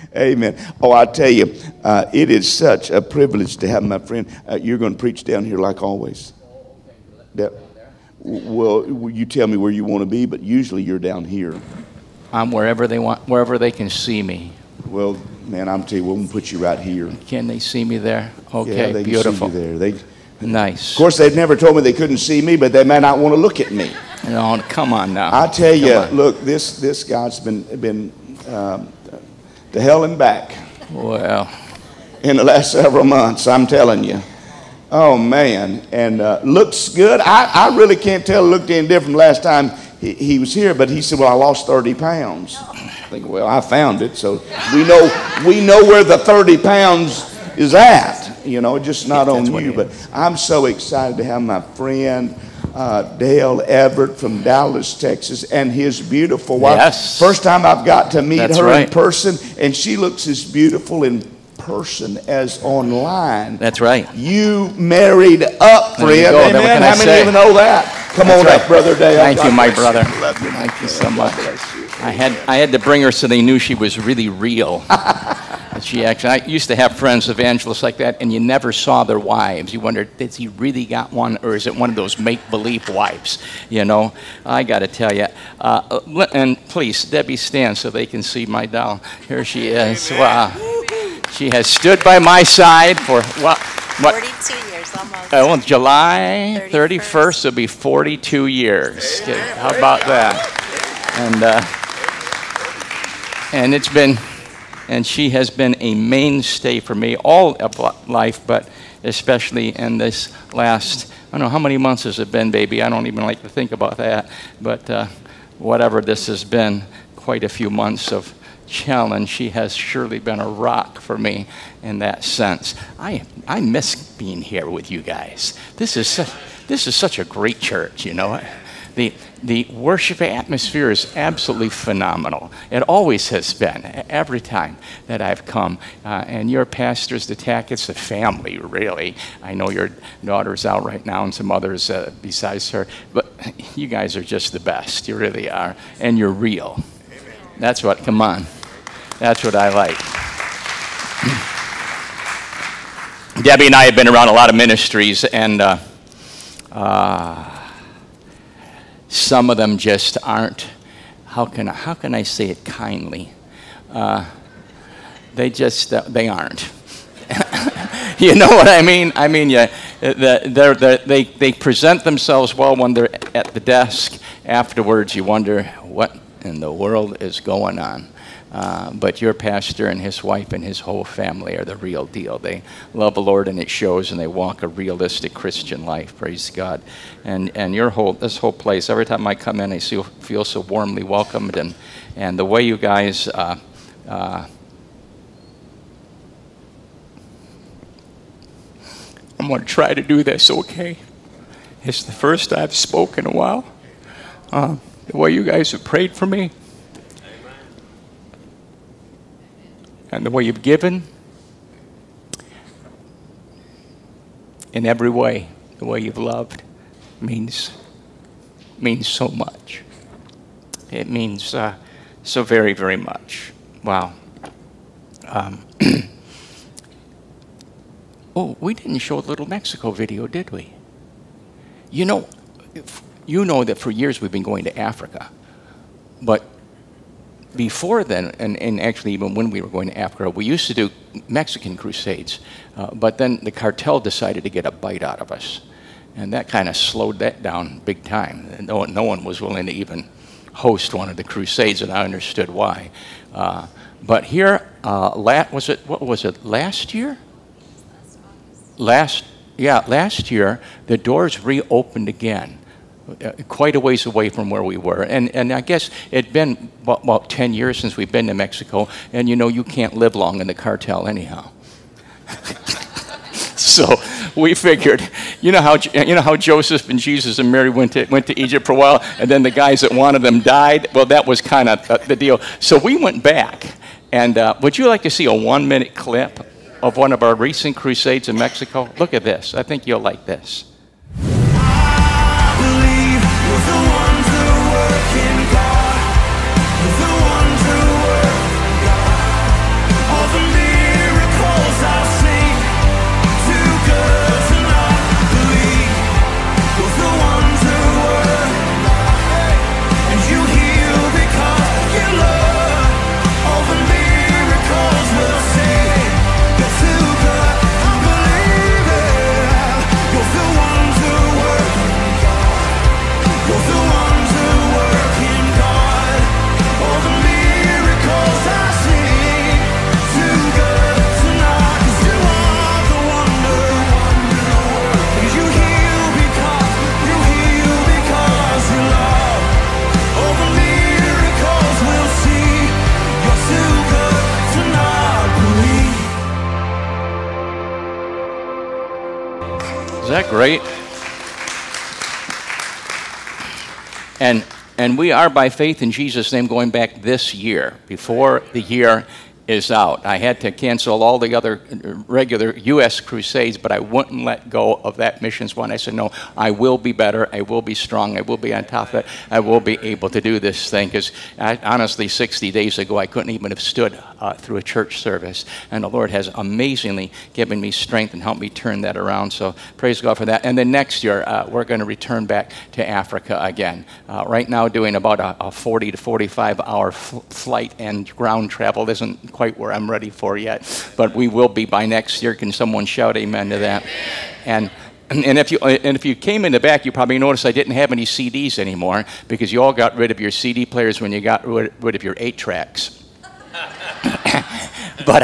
Amen. Oh, I tell you, it is such a privilege to have my friend. You're going to preach down here like always. Well, you tell me where you want to be, but usually you're down here. I'm wherever they want, wherever they can see me. Well, man, I'm telling you, we're going to put you right here. Can they see me there? Okay, yeah, they beautiful. Can see you there. Nice. Of course, they've never told me they couldn't see me, but they may not want to look at me. No, come on now. I tell you, look, this guy's been to hell and back. Well, in the last several months, I'm telling you. Oh man, and looks good. I really can't tell. Looked any different last time he was here, but he said, "Well, I lost 30 pounds." I think, well, I found it, so we know where the 30 pounds is at. You know, just not on you. But I'm so excited to have my friend Dale Everett from Dallas, Texas, and his beautiful wife. Yes. First time I've got to meet her right. in person, and she looks as beautiful in person as online. That's right. You married up, friend. Amen. How many of you know that? Come on up, Brother Dale. Thank you, my brother. Love you. Thank you so much. I had to bring her so they knew she was really real. I used to have friends, evangelists like that, and you never saw their wives. You wondered, has he really got one, or is it one of those make-believe wives? You know, I got to tell you. And please, Debbie, stand so they can see my doll. Here she is. Wow. She has stood by my side for what? 42 years almost. Well, July 31st will be 42 years. Okay, how about that? And it's been, and she has been a mainstay for me all of life, but especially in this last, I don't know, how many months has it been, baby? I don't even like to think about that. But whatever this has been, quite a few months of challenge, she has surely been a rock for me in that sense. I miss being here with you guys. This is such a great church, you know. The worship atmosphere is absolutely phenomenal. It always has been, every time that I've come. And your pastors, the Tackett's, a family, really. I know your daughter's out right now and some others besides her. But you guys are just the best. You really are. And you're real. That's what, come on. That's what I like. Debbie and I have been around a lot of ministries, and some of them just aren't, how can I say it kindly? They aren't. You know what I mean? I mean, they present themselves well when they're at the desk. Afterwards, you wonder what in the world is going on. But your pastor and his wife and his whole family are the real deal. They love the Lord, and it shows, and they walk a realistic Christian life. Praise God. And this whole place, every time I come in, I feel so warmly welcomed, and the way you guys I'm going to try to do this, okay? It's the first I've spoken in a while. The way you guys have prayed for me, and the way you've given, in every way, the way you've loved, means so much. It means so very, very much. Wow. Oh, we didn't show a Little Mexico video, did we? You know that for years we've been going to Africa, but before then, and actually even when we were going to Africa, we used to do Mexican crusades, but then the cartel decided to get a bite out of us, and that kind of slowed that down big time. No one was willing to even host one of the crusades, and I understood why. But here, what was it, last year? Last year, the doors reopened again. Quite a ways away from where we were. And I guess it'd been about 10 years since we've been to Mexico, and you can't live long in the cartel anyhow. So we figured, you know how Joseph and Jesus and Mary went to Egypt for a while, and then the guys that wanted them died? Well, that was kind of the deal. So we went back, and would you like to see a 1-minute clip of one of our recent crusades in Mexico? Look at this. I think you'll like this. Is that great? And we are, by faith in Jesus' name, going back this year, before the year is out. I had to cancel all the other regular U.S. crusades, but I wouldn't let go of that missions one. I said, no, I will be better. I will be strong. I will be on top of it. I will be able to do this thing. Because honestly, 60 days ago, I couldn't even have stood through a church service. And the Lord has amazingly given me strength and helped me turn that around. So praise God for that. And then next year, we're going to return back to Africa again. Right now, doing about a 40 to 45 hour flight, and ground travel isn't quite where I'm ready for yet, but we will be by next year. Can someone shout amen to that? And if you came in the back, you probably noticed I didn't have any CDs anymore, because you all got rid of your CD players when you got rid of your 8-tracks. but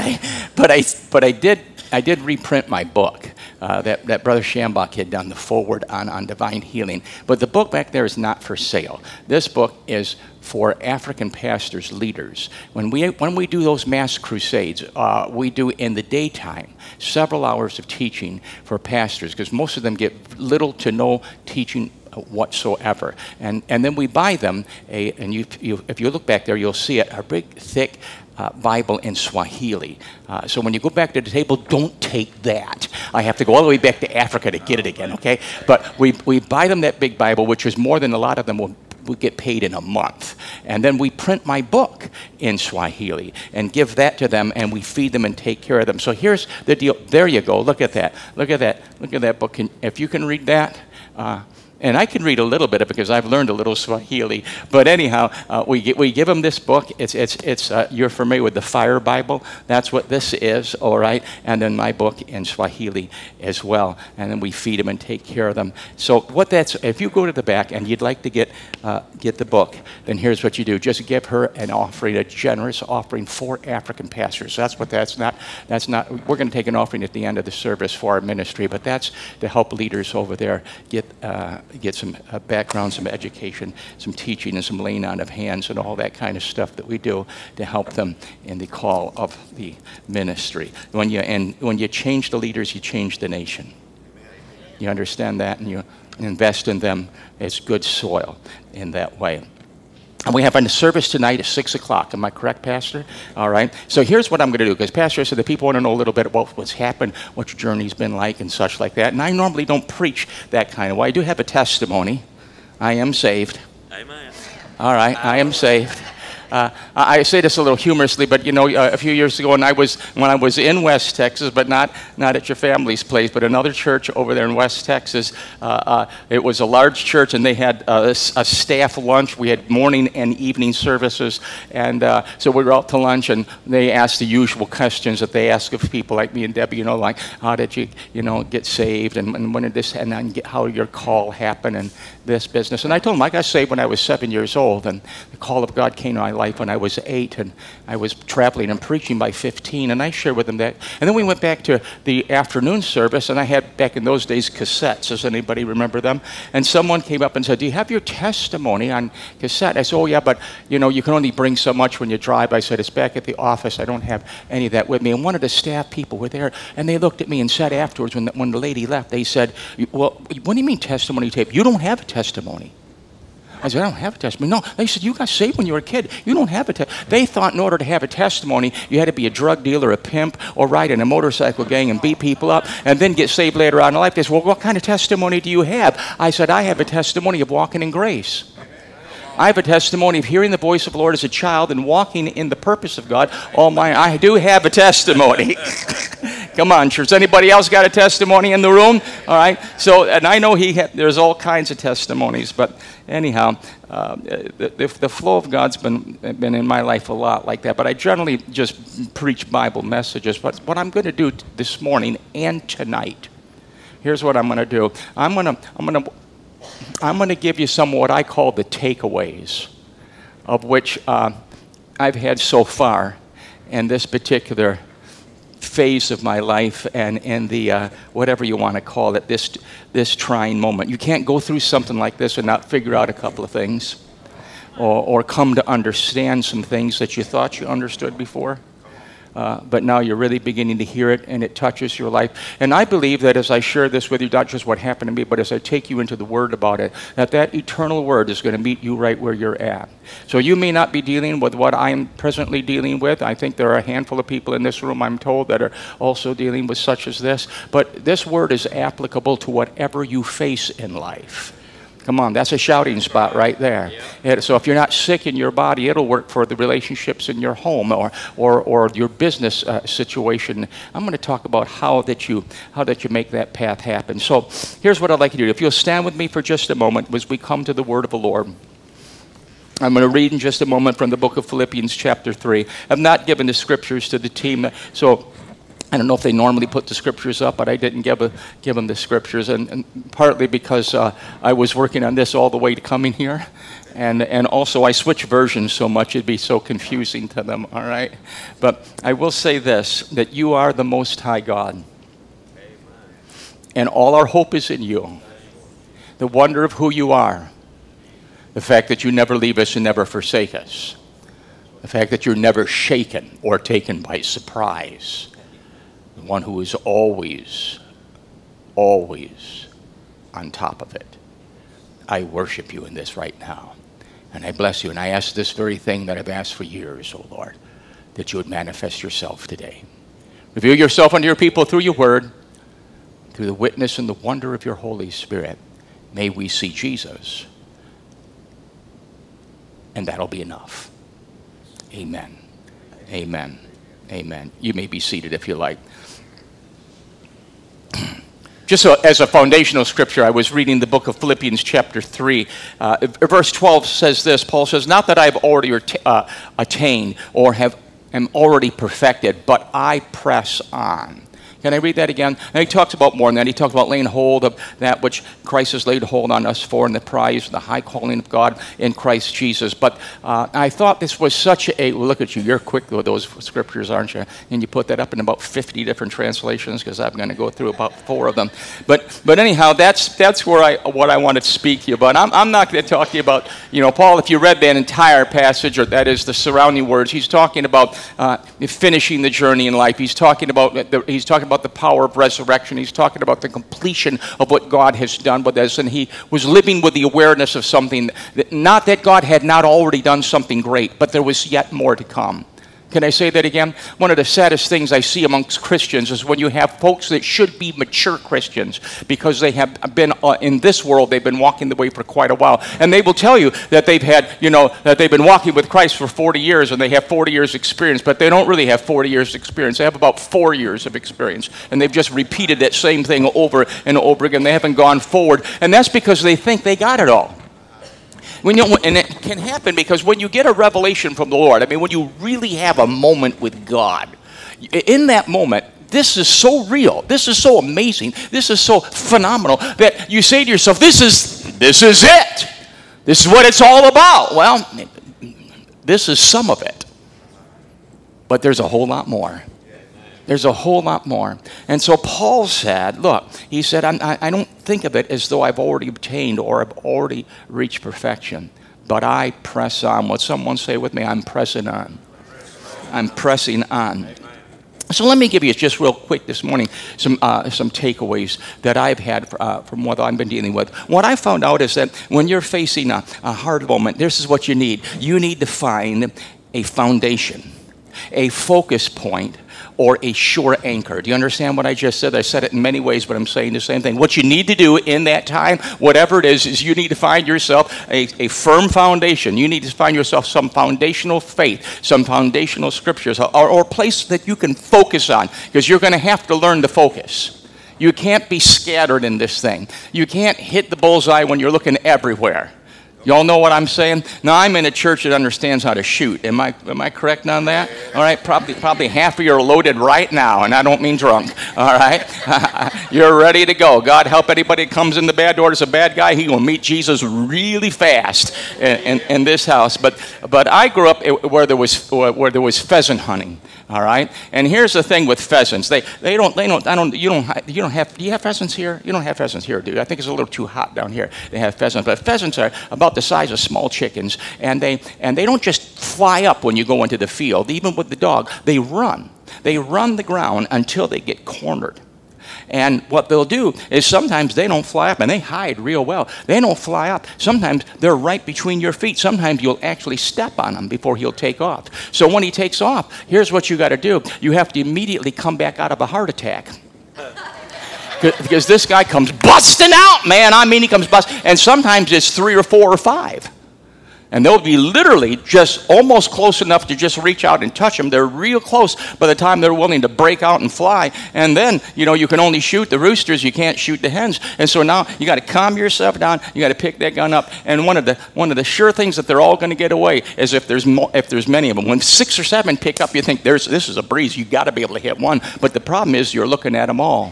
I did reprint my book that Brother Schambach had done, the foreword on divine healing. But the book back there is not for sale. This book is for African pastors, leaders. When we do those mass crusades, we do in the daytime several hours of teaching for pastors, because most of them get little to no teaching whatsoever. And then we buy them if you look back there, you'll see it, a big, thick Bible in Swahili. So when you go back to the table, don't take that. I have to go all the way back to Africa to get it again, okay? But we buy them that big Bible, which is more than a lot of them will get paid in a month. And then we print my book in Swahili and give that to them, and we feed them and take care of them. So here's the deal. There you go. Look at that. Look at that. Look at that book. If you can read that, and I can read a little bit of it because I've learned a little Swahili. But anyhow, we give them this book. It's you're familiar with the Fire Bible. That's what this is, all right? And then my book in Swahili as well. And then we feed them and take care of them. So if you go to the back and you'd like to get the book, then here's what you do. Just give her an offering, a generous offering for African pastors. That's not. We're going to take an offering at the end of the service for our ministry, but that's to help leaders over there get some background, some education, some teaching, and some laying on of hands, and all that kind of stuff that we do to help them in the call of the ministry. When you change the leaders, you change the nation. You understand that, and you invest in them as good soil in that way. And we have a service tonight at 6 o'clock. Am I correct, Pastor? All right. So here's what I'm going to do, because Pastor said the people want to know a little bit about what's happened, what your journey's been like, and such like that. And I normally don't preach that kind of way. I do have a testimony. I am saved. Amen. All right. I am saved. I say this a little humorously, but a few years ago when I was in West Texas, but not at your family's place, but another church over there in West Texas. It was a large church, and they had a staff lunch. We had morning and evening services, and so we were out to lunch, and they asked the usual questions that they ask of people like me and Debbie. Like how did you get saved, and when did this, and then how your call happened, and this business. And I told them I got saved when I was 7 years old, and the call of God came to my life when I was 8, and I was traveling and preaching by 15, and I shared with them that. And then we went back to the afternoon service, and I had, back in those days, cassettes. Does anybody remember them? And someone came up and said, do you have your testimony on cassette? I said, oh yeah, but you can only bring so much when you drive. I said, it's back at the office. I don't have any of that with me. And one of the staff people were there, and they looked at me and said afterwards, when the lady left, they said, well, what do you mean testimony tape? You don't have a testimony. I said, I don't have a testimony. No, they said, you got saved when you were a kid. You don't have a testimony. They thought in order to have a testimony, you had to be a drug dealer, a pimp, or ride in a motorcycle gang and beat people up, and then get saved later on in life. They said, well, what kind of testimony do you have? I said, I have a testimony of walking in grace. I have a testimony of hearing the voice of the Lord as a child and walking in the purpose of God. I do have a testimony. Come on, church. Anybody else got a testimony in the room? All right. So, and I know there's all kinds of testimonies, but anyhow, the flow of God's been in my life a lot like that. But I generally just preach Bible messages. But what I'm going to do this morning and tonight, here's what I'm going to do. I'm going to give you some of what I call the takeaways, of which I've had so far in this particular phase of my life, and in the whatever you want to call it, this trying moment. You can't go through something like this and not figure out a couple of things, or come to understand some things that you thought you understood before. but now you're really beginning to hear it, and it touches your life. And I believe that as I share this with you, not just what happened to me, but as I take you into the Word about it, that eternal Word is going to meet you right where you're at. So you may not be dealing with what I'm presently dealing with. I think there are a handful of people in this room, I'm told, that are also dealing with such as this. But this Word is applicable to whatever you face in life. Come on, that's a shouting spot right there. So if you're not sick in your body, it'll work for the relationships in your home or your business situation. I'm going to talk about how that you make that path happen. So here's what I'd like you to do. If you'll stand with me for just a moment as we come to the Word of the Lord. I'm going to read in just a moment from the book of Philippians chapter 3. I've not given the scriptures to the team, so I don't know if they normally put the scriptures up, but I didn't give them the scriptures, and partly because I was working on this all the way to coming here, and also I switch versions so much it'd be so confusing to them, all right? But I will say this, that you are the Most High God, and all our hope is in you. The wonder of who you are, the fact that you never leave us and never forsake us, the fact that you're never shaken or taken by surprise, the one who is always, always on top of it. I worship you in this right now. And I bless you. And I ask this very thing that I've asked for years, oh Lord, that you would manifest yourself today. Reveal yourself unto your people through your word, through the witness and the wonder of your Holy Spirit. May we see Jesus. And that'll be enough. Amen. Amen. Amen. You may be seated if you like. Just so, as a foundational scripture, I was reading the book of Philippians chapter 3. Verse 12 says this. Paul says, not that I've already attained or am already perfected, but I press on. Can I read that again? And he talks about more than that. He talks about laying hold of that which Christ has laid hold on us for, and the prize, the high calling of God in Christ Jesus. But I thought this was such a, well, look at you, you're quick with those scriptures, aren't you? And you put that up in about 50 different translations, because I'm going to go through about 4 of them. But anyhow, that's where what I want to speak to you about. I'm not going to talk to you about, Paul, if you read that entire passage, or that is the surrounding words, he's talking about finishing the journey in life. He's talking about the power of resurrection. He's talking about the completion of what God has done with us, and he was living with the awareness of something, not that God had not already done something great, but there was yet more to come. Can I say that again? One of the saddest things I see amongst Christians is when you have folks that should be mature Christians, because they have been in this world, they've been walking the way for quite a while, and they will tell you that they've had, that they've been walking with Christ for 40 years and they have 40 years experience, but they don't really have 40 years experience. They have about 4 years of experience, and they've just repeated that same thing over and over again. They haven't gone forward, and that's because they think they got it all. And it can happen because when you get a revelation from the Lord, when you really have a moment with God, in that moment, this is so real, this is so amazing, this is so phenomenal, that you say to yourself, this is it. This is what it's all about. Well, this is some of it, but there's a whole lot more. There's a whole lot more. And so Paul said, look, he said, I don't think of it as though I've already obtained or I've already reached perfection, but I press on. Would someone say with me, I'm pressing on. I'm pressing on. So let me give you just real quick this morning some takeaways that I've had from what I've been dealing with. What I found out is that when you're facing a hard moment, this is what you need. You need to find a foundation, a focus point, or a sure anchor. Do you understand what I just said? I said it in many ways, but I'm saying the same thing. What you need to do in that time, whatever it is you need to find yourself a firm foundation. You need to find yourself some foundational faith, some foundational scriptures, or a place that you can focus on, because you're going to have to learn to focus. You can't be scattered in this thing. You can't hit the bullseye when you're looking everywhere. Y'all know what I'm saying? Now, I'm in a church that understands how to shoot. Am I correct on that? All right, probably half of you are loaded right now, and I don't mean drunk. All right? You're ready to go. God help anybody that comes in the bad door as a bad guy. He will meet Jesus really fast in this house. But I grew up where there was pheasant hunting. All right, and here's the thing with pheasants: do you have pheasants here? You don't have pheasants here, do you? I think it's a little too hot down here to have pheasants, but pheasants are about the size of small chickens, and they don't just fly up when you go into the field. Even with the dog, they run. They run the ground until they get cornered. And what they'll do is sometimes they don't fly up, and they hide real well. They don't fly up. Sometimes they're right between your feet. Sometimes you'll actually step on him before he'll take off. So when he takes off, here's what you got to do. You have to immediately come back out of a heart attack. Because this guy comes busting out, man. I mean, he comes busting. And sometimes it's 3 or 4 or 5. And they'll be literally just almost close enough to just reach out and touch them. They're real close by the time they're willing to break out and fly. And then, you know, you can only shoot the roosters. You can't shoot the hens. And so now you got to calm yourself down. You got to pick that gun up. And one of the sure things that they're all going to get away is if there's many of them. When 6 or 7 pick up, you think this is a breeze. You got to be able to hit one. But the problem is you're looking at them all,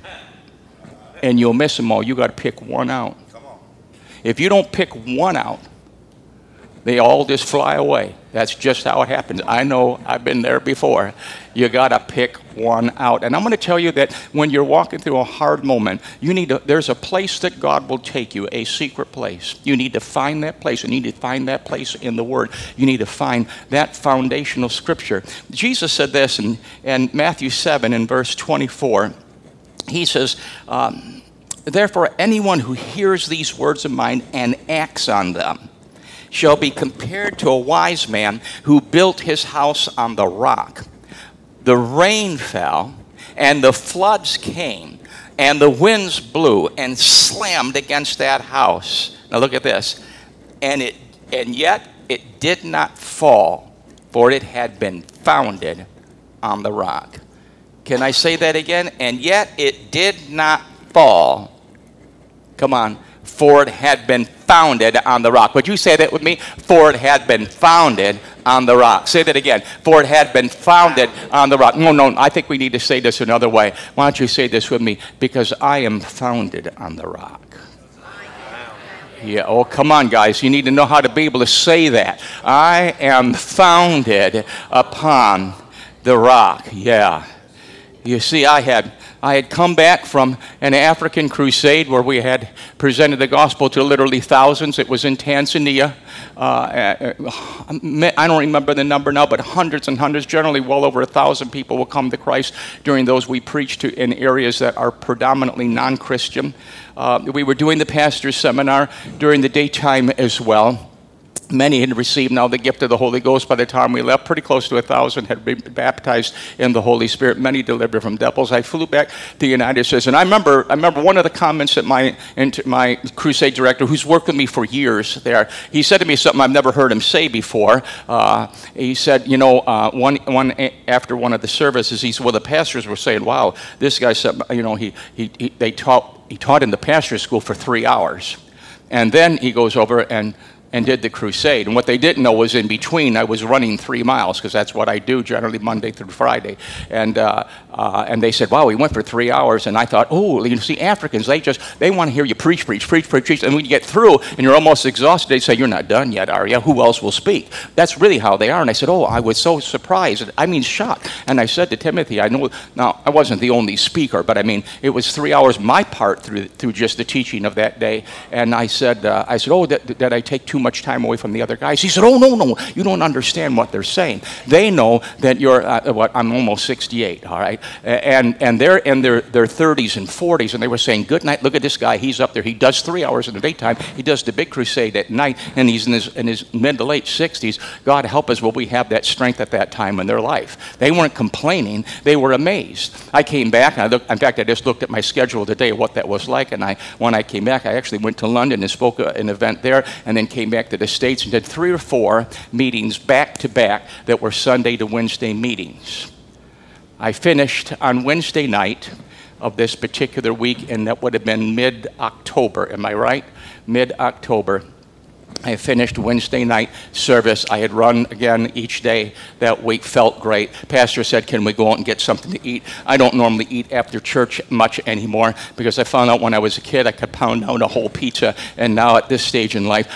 and you'll miss them all. You got to pick one out. If you don't pick one out, they all just fly away. That's just how it happens. I know, I've been there before. You got to pick one out. And I'm going to tell you that when you're walking through a hard moment, there's a place that God will take you, a secret place. You need to find that place. You need to find that place in the Word. You need to find that foundational scripture. Jesus said this in Matthew 7 in verse 24. He says, therefore, anyone who hears these words of mine and acts on them shall be compared to a wise man who built his house on the rock. The rain fell, and the floods came, and the winds blew and slammed against that house. Now look at this. And yet it did not fall, for it had been founded on the rock. Can I say that again? And yet it did not fall. Come on. For it had been founded on the rock. Would you say that with me? For it had been founded on the rock. Say that again. For it had been founded on the rock. No, I think we need to say this another way. Why don't you say this with me? Because I am founded on the rock. Yeah, oh, come on, guys. You need to know how to be able to say that. I am founded upon the rock. Yeah. You see, I had come back from an African crusade where we had presented the gospel to literally thousands. It was in Tanzania. I don't remember the number now, but hundreds and hundreds, generally well over 1,000 people will come to Christ during those we preach to in areas that are predominantly non-Christian. We were doing the pastor's seminar during the daytime as well. Many had received now the gift of the Holy Ghost by the time we left. Pretty close to 1,000 had been baptized in the Holy Spirit. Many delivered from devils. I flew back to the United States, and I remember one of the comments that my crusade director, who's worked with me for years there, he said to me something I've never heard him say before. He said, you know, after one of the services, he said, well, the pastors were saying, wow, this guy said, you know, he taught in the pastor's school for 3 hours, and then he goes over and did the crusade. And what they didn't know was in between I was running 3 miles, because that's what I do generally Monday through Friday. And they said, wow, we went for 3 hours. And I thought, oh, you see, Africans, they want to hear you preach. And when you get through and you're almost exhausted, they say, you're not done yet, are you? Who else will speak? That's really how they are. And I said, oh, I was so surprised. I mean, shocked. And I said to Timothy, I know, now, I wasn't the only speaker, but I mean, it was 3 hours, my part, through just the teaching of that day. And I said, oh, did I take too much time away from the other guys? He said, oh, no, you don't understand what they're saying. They know that you're, I'm almost 68, all right? And they're in their 30s and 40s, and they were saying, good night, look at this guy, he's up there. He does 3 hours in the daytime. He does the big crusade at night, and he's in his mid to late 60s. God help us, will we have that strength at that time in their life? They weren't complaining. They were amazed. I came back, and in fact, I just looked at my schedule today, what that was like, and when I came back, I actually went to London and spoke at an event there, and then came back to the States and did 3 or 4 meetings back to back that were Sunday to Wednesday meetings. I finished on Wednesday night of this particular week, and that would have been mid-October, am I right? Mid-October. I finished Wednesday night service. I had run again each day that week, felt great. Pastor said, can we go out and get something to eat? I don't normally eat after church much anymore, because I found out when I was a kid I could pound down a whole pizza, and now at this stage in life, I don't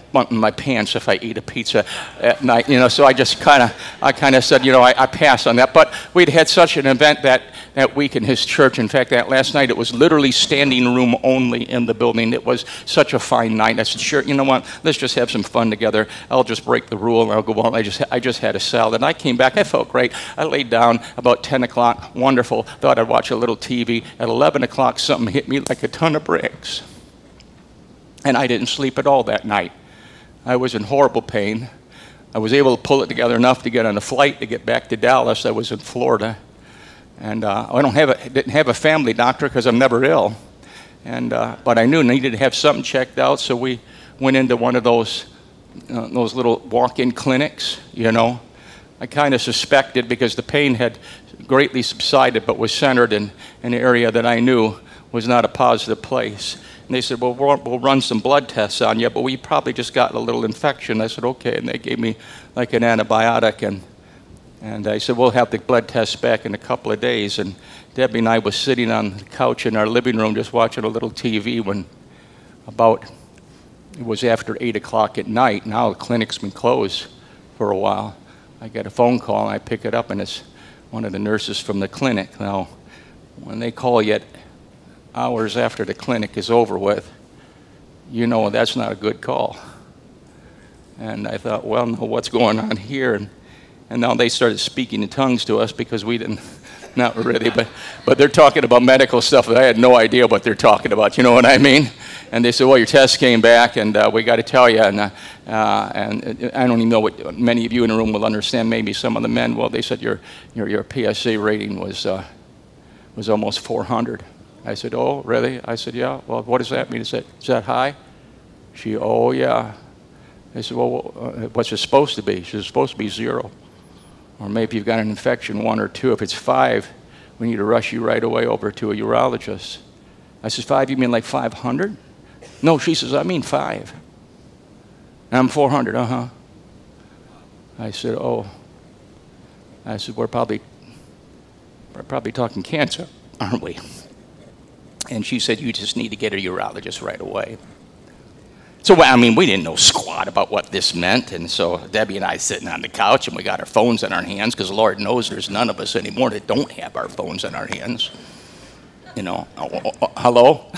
bunt in my pants if I eat a pizza at night, you know. So I kind of said, you know, I pass on that. But we'd had such an event that week in his church. In fact, that last night it was literally standing room only in the building. It was such a fine night. I said, sure, you know what? Let's just have some fun together. I'll just break the rule and I'll go on. I just had a salad. And I came back. I felt great. I laid down about 10 o'clock. Wonderful. Thought I'd watch a little TV. At 11 o'clock, something hit me like a ton of bricks. And I didn't sleep at all that night. I was in horrible pain. I was able to pull it together enough to get on a flight to get back to Dallas. I was in Florida. And I didn't have a family doctor because I'm never ill. And but I knew I needed to have something checked out, so we went into one of those little walk-in clinics, you know. I kind of suspected because the pain had greatly subsided but was centered in an area that I knew was not a positive place. And they said, well, we'll run some blood tests on you, but we probably just got a little infection. I said, okay. And they gave me like an antibiotic. And I said, we'll have the blood tests back in a couple of days. And Debbie and I was sitting on the couch in our living room just watching a little TV when it was after 8 o'clock at night. Now the clinic's been closed for a while. I get a phone call, and I pick it up, and it's one of the nurses from the clinic. Now, when they call you hours after the clinic is over with, you know that's not a good call. And I thought, well, no, what's going on here? And now they started speaking in tongues to us because we didn't, not really, but they're talking about medical stuff that I had no idea what they're talking about, you know what I mean? And they said, well, your test came back, and we got to tell you, and I don't even know what many of you in the room will understand, maybe some of the men, well, they said your PSA rating was almost 400. I said, oh, really? I said, yeah. Well, what does that mean? I said, is that high? Oh, yeah. I said, well, what's it supposed to be? She said, it's supposed to be 0. Or maybe you've got an infection, 1 or 2. If it's 5, we need to rush you right away over to a urologist. I said, 5, you mean like 500? No, she says, I mean 5. And I'm 400, uh-huh. I said, oh. I said, we're probably talking cancer, aren't we? And she said, you just need to get a urologist right away. So, I mean, we didn't know squat about what this meant. And so Debbie and I sitting on the couch, and we got our phones in our hands, because Lord knows there's none of us anymore that don't have our phones in our hands. You know, hello?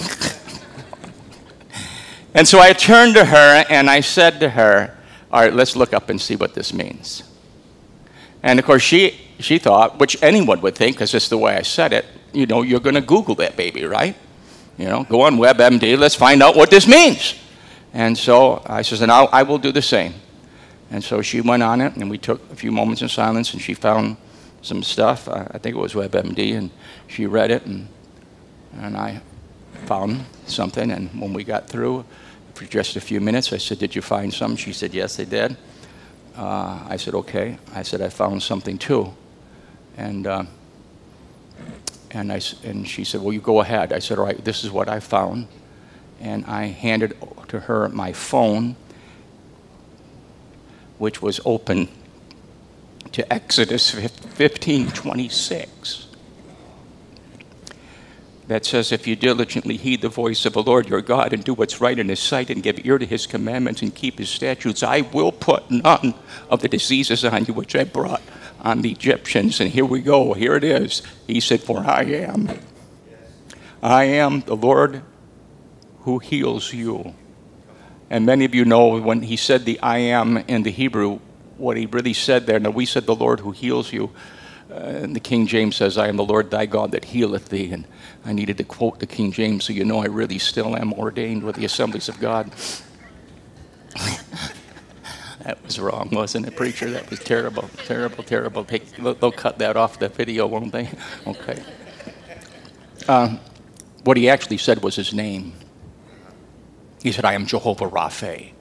And so I turned to her, and I said to her, all right, let's look up and see what this means. And, of course, she thought, which anyone would think, because it's the way I said it, you know, you're going to Google that baby, right? You know, go on WebMD, let's find out what this means. And so I says, and I will do the same. And so she went on it, and we took a few moments in silence, and she found some stuff. I think it was WebMD, and she read it, and I found something. And when we got through, for just a few minutes, I said, did you find something? She said, yes, I did. I said, okay. I said, I found something too. And she said, well, you go ahead. I said, all right, this is what I found. And I handed to her my phone, which was open to Exodus 15:26. That says, if you diligently heed the voice of the Lord your God and do what's right in his sight and give ear to his commandments and keep his statutes, I will put none of the diseases on you which I brought on the Egyptians. And here we go. Here it is. He said, for I am the Lord who heals you. And many of you know when he said the I am in the Hebrew, what he really said there. Now we said the Lord who heals you. And the King James says, I am the Lord thy God that healeth thee. And I needed to quote the King James so you know I really still am ordained with the Assemblies of God. That was wrong, wasn't it, preacher? That was terrible, terrible, terrible. They'll cut that off the video, won't they? Okay. What he actually said was his name. He said, I am Jehovah Rapha.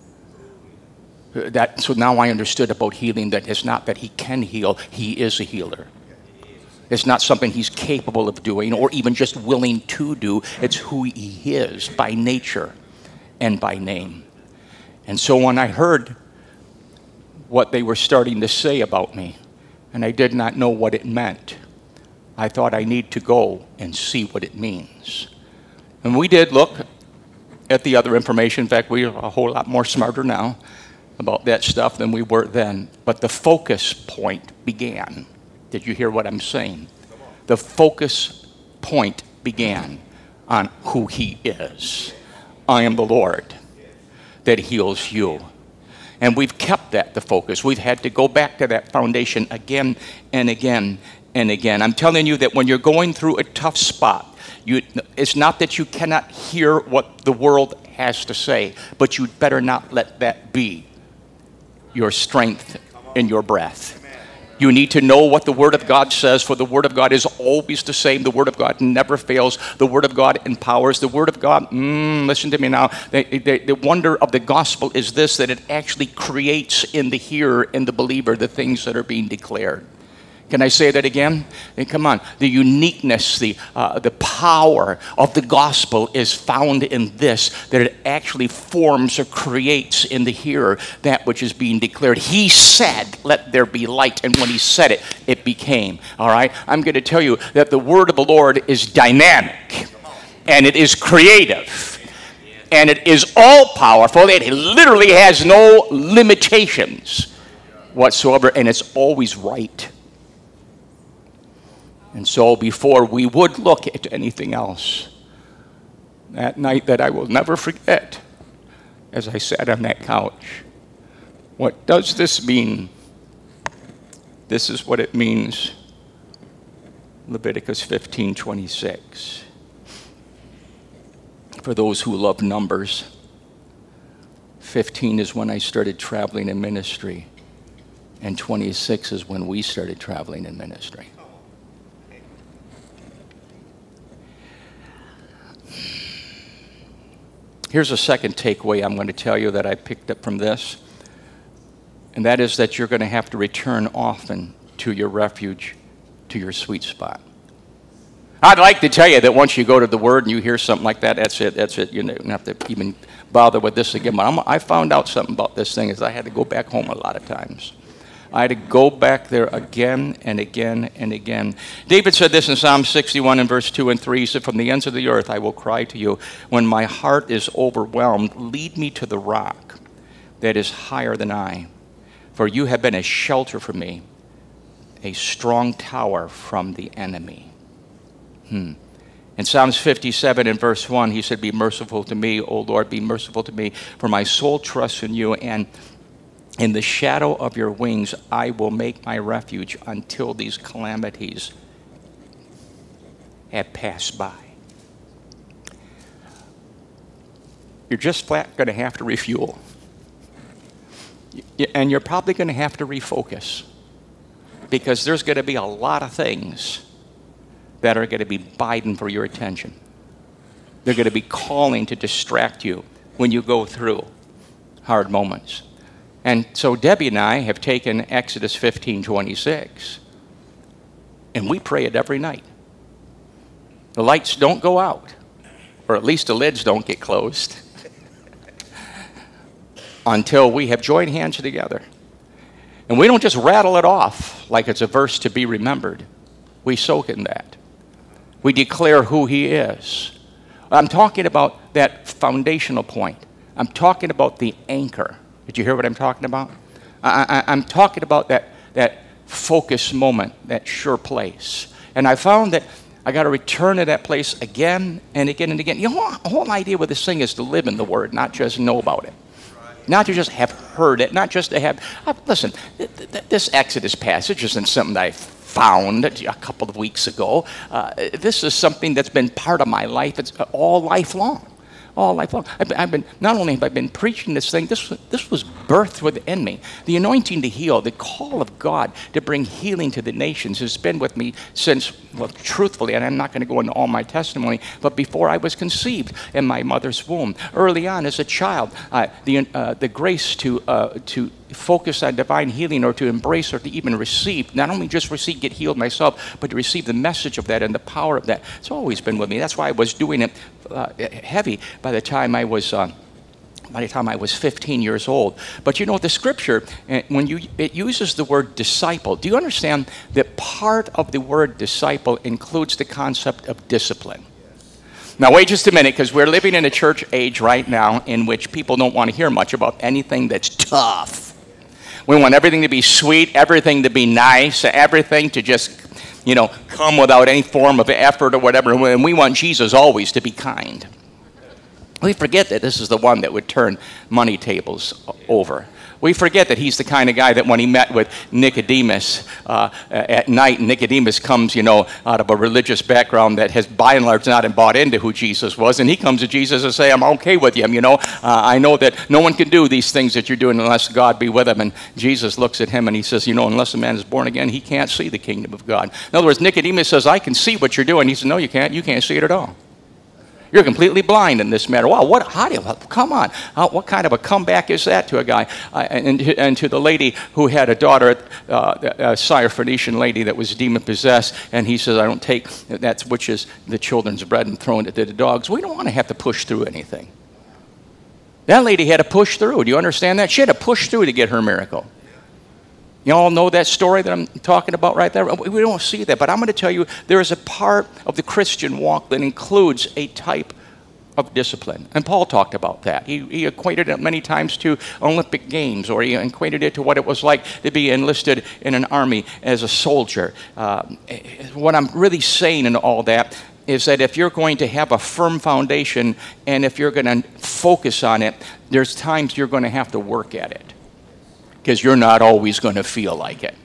So now I understood about healing, that it's not that he can heal, he is a healer. It's not something he's capable of doing or even just willing to do. It's who he is by nature and by name. And so when I heard what they were starting to say about me, and I did not know what it meant, I thought I need to go and see what it means. And we did look at the other information. In fact, we are a whole lot more smarter now about that stuff than we were then. But the focus point began. Did you hear what I'm saying? The focus point began on who he is. I am the Lord that heals you. And we've kept that the focus. We've had to go back to that foundation again and again and again. I'm telling you that when you're going through a tough spot, it's not that you cannot hear what the world has to say, but you'd better not let that be your strength and your breath. You need to know what the Word of God says, for the Word of God is always the same. The Word of God never fails. The Word of God empowers. The Word of God, listen to me now, the wonder of the gospel is this, that it actually creates in the hearer, in the believer, the things that are being declared. Can I say that again? And come on. The uniqueness, the power of the gospel is found in this, that it actually forms or creates in the hearer that which is being declared. He said, let there be light. And when he said it, it became. All right? I'm going to tell you that the word of the Lord is dynamic. And it is creative. And it is all powerful. It literally has no limitations whatsoever. And it's always right. And so before we would look at anything else, that night that I will never forget, as I sat on that couch, what does this mean? This is what it means. Leviticus 15:26. For those who love numbers, 15 is when I started traveling in ministry, and 26 is when we started traveling in ministry. Here's a second takeaway I'm going to tell you that I picked up from this, and that is that you're going to have to return often to your refuge, to your sweet spot. I'd like to tell you that once you go to the Word and you hear something like that, that's it. You don't have to even bother with this again. But I found out something about this thing is I had to go back home a lot of times. I had to go back there again and again and again. David said this in Psalm 61 and verse 2 and 3. He said, from the ends of the earth I will cry to you. When my heart is overwhelmed, lead me to the rock that is higher than I. For you have been a shelter for me, a strong tower from the enemy. In Psalms 57 and verse 1, he said, be merciful to me, O Lord, be merciful to me, for my soul trusts in you, and in the shadow of your wings, I will make my refuge until these calamities have passed by. You're just flat going to have to refuel. And you're probably going to have to refocus. Because there's going to be a lot of things that are going to be vying for your attention. They're going to be calling to distract you when you go through hard moments. And so Debbie and I have taken Exodus 15:26, and we pray it every night. The lights don't go out, or at least the lids don't get closed, until we have joined hands together. And we don't just rattle it off like it's a verse to be remembered. We soak in that. We declare who he is. I'm talking about that foundational point. I'm talking about the anchor. Did you hear what I'm talking about? I'm talking about that focus moment, that sure place. And I found that I got to return to that place again and again and again. You know, the whole idea with this thing is to live in the Word, not just know about it. Not to just have heard it, not just to have... listen, this Exodus passage isn't something that I found a couple of weeks ago. This is something that's been part of my life. It's all life long. All life long. I've been, not only have I been preaching this thing, this was birthed within me. The anointing to heal, the call of God to bring healing to the nations has been with me since, well, truthfully, and I'm not going to go into all my testimony, but before I was conceived in my mother's womb. Early on as a child, the grace to focus on divine healing, or to embrace, or to even receive, not only just receive, get healed myself, but to receive the message of that and the power of that. It's always been with me. That's why I was doing it heavy by the time I was 15 years old. But you know, the scripture, when it uses the word disciple, do you understand that part of the word disciple includes the concept of discipline? Now, wait just a minute, because we're living in a church age right now in which people don't want to hear much about anything that's tough. We want everything to be sweet, everything to be nice, everything to just, come without any form of effort or whatever. And we want Jesus always to be kind. We forget that this is the one that would turn money tables over. We forget that he's the kind of guy that when he met with Nicodemus at night, Nicodemus comes, out of a religious background that has by and large not bought into who Jesus was, and he comes to Jesus and say, I'm okay with you, I know that no one can do these things that you're doing unless God be with him. And Jesus looks at him and he says, unless a man is born again, he can't see the kingdom of God. In other words, Nicodemus says, I can see what you're doing. He says, no, you can't. You can't see it at all. You're completely blind in this matter. Wow, come on. What kind of a comeback is that to a guy? And to the lady who had a daughter, a Syrophoenician lady that was demon-possessed, and he says, I don't take that which is the children's bread and throwing it to the dogs. We don't want to have to push through anything. That lady had to push through. Do you understand that? She had to push through to get her miracle. You all know that story that I'm talking about right there? We don't see that, but I'm going to tell you there is a part of the Christian walk that includes a type of discipline. And Paul talked about that. He equated it many times to Olympic Games, or he equated it to what it was like to be enlisted in an army as a soldier. What I'm really saying in all that is that if you're going to have a firm foundation and if you're going to focus on it, there's times you're going to have to work at it, because you're not always going to feel like it.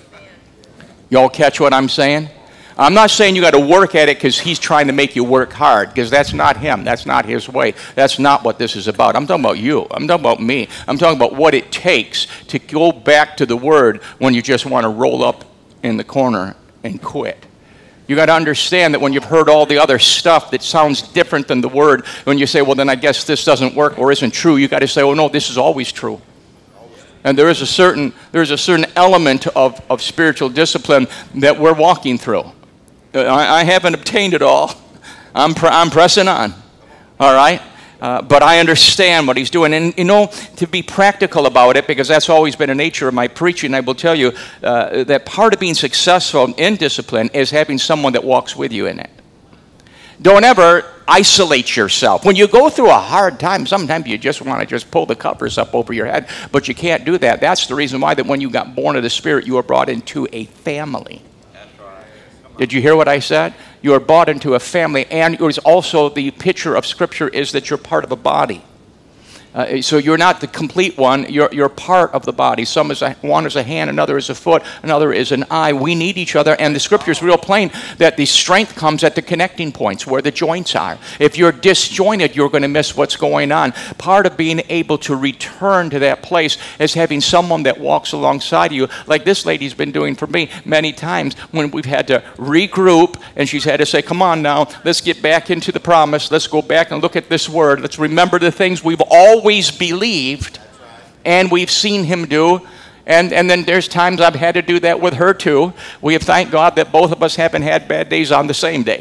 Y'all catch what I'm saying? I'm not saying you got to work at it because he's trying to make you work hard, because that's not him. That's not his way. That's not what this is about. I'm talking about you. I'm talking about me. I'm talking about what it takes to go back to the Word when you just want to roll up in the corner and quit. You got to understand that when you've heard all the other stuff that sounds different than the Word, when you say, well, then I guess this doesn't work or isn't true, you got to say, oh, no, this is always true. And there is a certain element of spiritual discipline that we're walking through. I haven't obtained it all. I'm pressing on. All right? But I understand what he's doing. And, to be practical about it, because that's always been a nature of my preaching, I will tell you that part of being successful in discipline is having someone that walks with you in it. Don't ever isolate yourself. When you go through a hard time, sometimes you just want to just pull the covers up over your head, but you can't do that. That's the reason why that when you got born of the Spirit, you were brought into a family. That's right. Did you hear what I said? You are brought into a family, and it was also the picture of Scripture is that you're part of a body. So you're not the complete one, you're part of the body. One is a hand, another is a foot, another is an eye. We need each other, and the Scripture is real plain that the strength comes at the connecting points where the joints are. If you're disjointed, you're going to miss what's going on. Part of being able to return to that place is having someone that walks alongside you, like this lady's been doing for me many times when we've had to regroup, and she's had to say, come on now, let's get back into the promise. Let's go back and look at this Word. Let's remember the things we've always believed and we've seen him do, and then there's times I've had to do that with her too. We have thanked God that both of us haven't had bad days on the same day.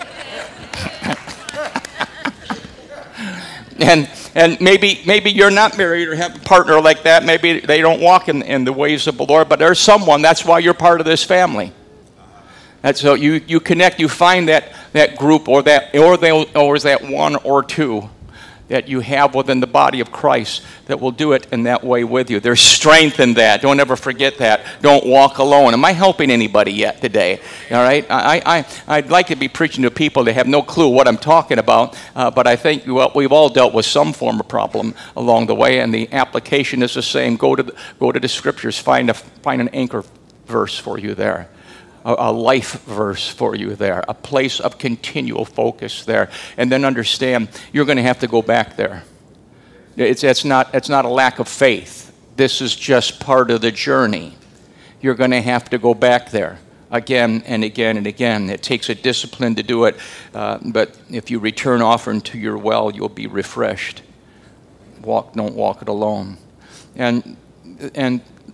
and maybe you're not married or have a partner like that. Maybe they don't walk in the ways of the Lord, but there's someone. That's why you're part of this family. And so you connect, you find that group or is that one or two that you have within the body of Christ that will do it in that way with you. There's strength in that. Don't ever forget that. Don't walk alone. Am I helping anybody yet today? All right? I'd like to be preaching to people that have no clue what I'm talking about, but I think we've all dealt with some form of problem along the way, and the application is the same. Go to the Scriptures. Find an anchor verse for you there. A life verse for you there, a place of continual focus there, and then understand you're going to have to go back there. It's not a lack of faith. This is just part of the journey. You're going to have to go back there again and again and again. It takes a discipline to do it, but if you return often to your well, you'll be refreshed. Don't walk it alone. And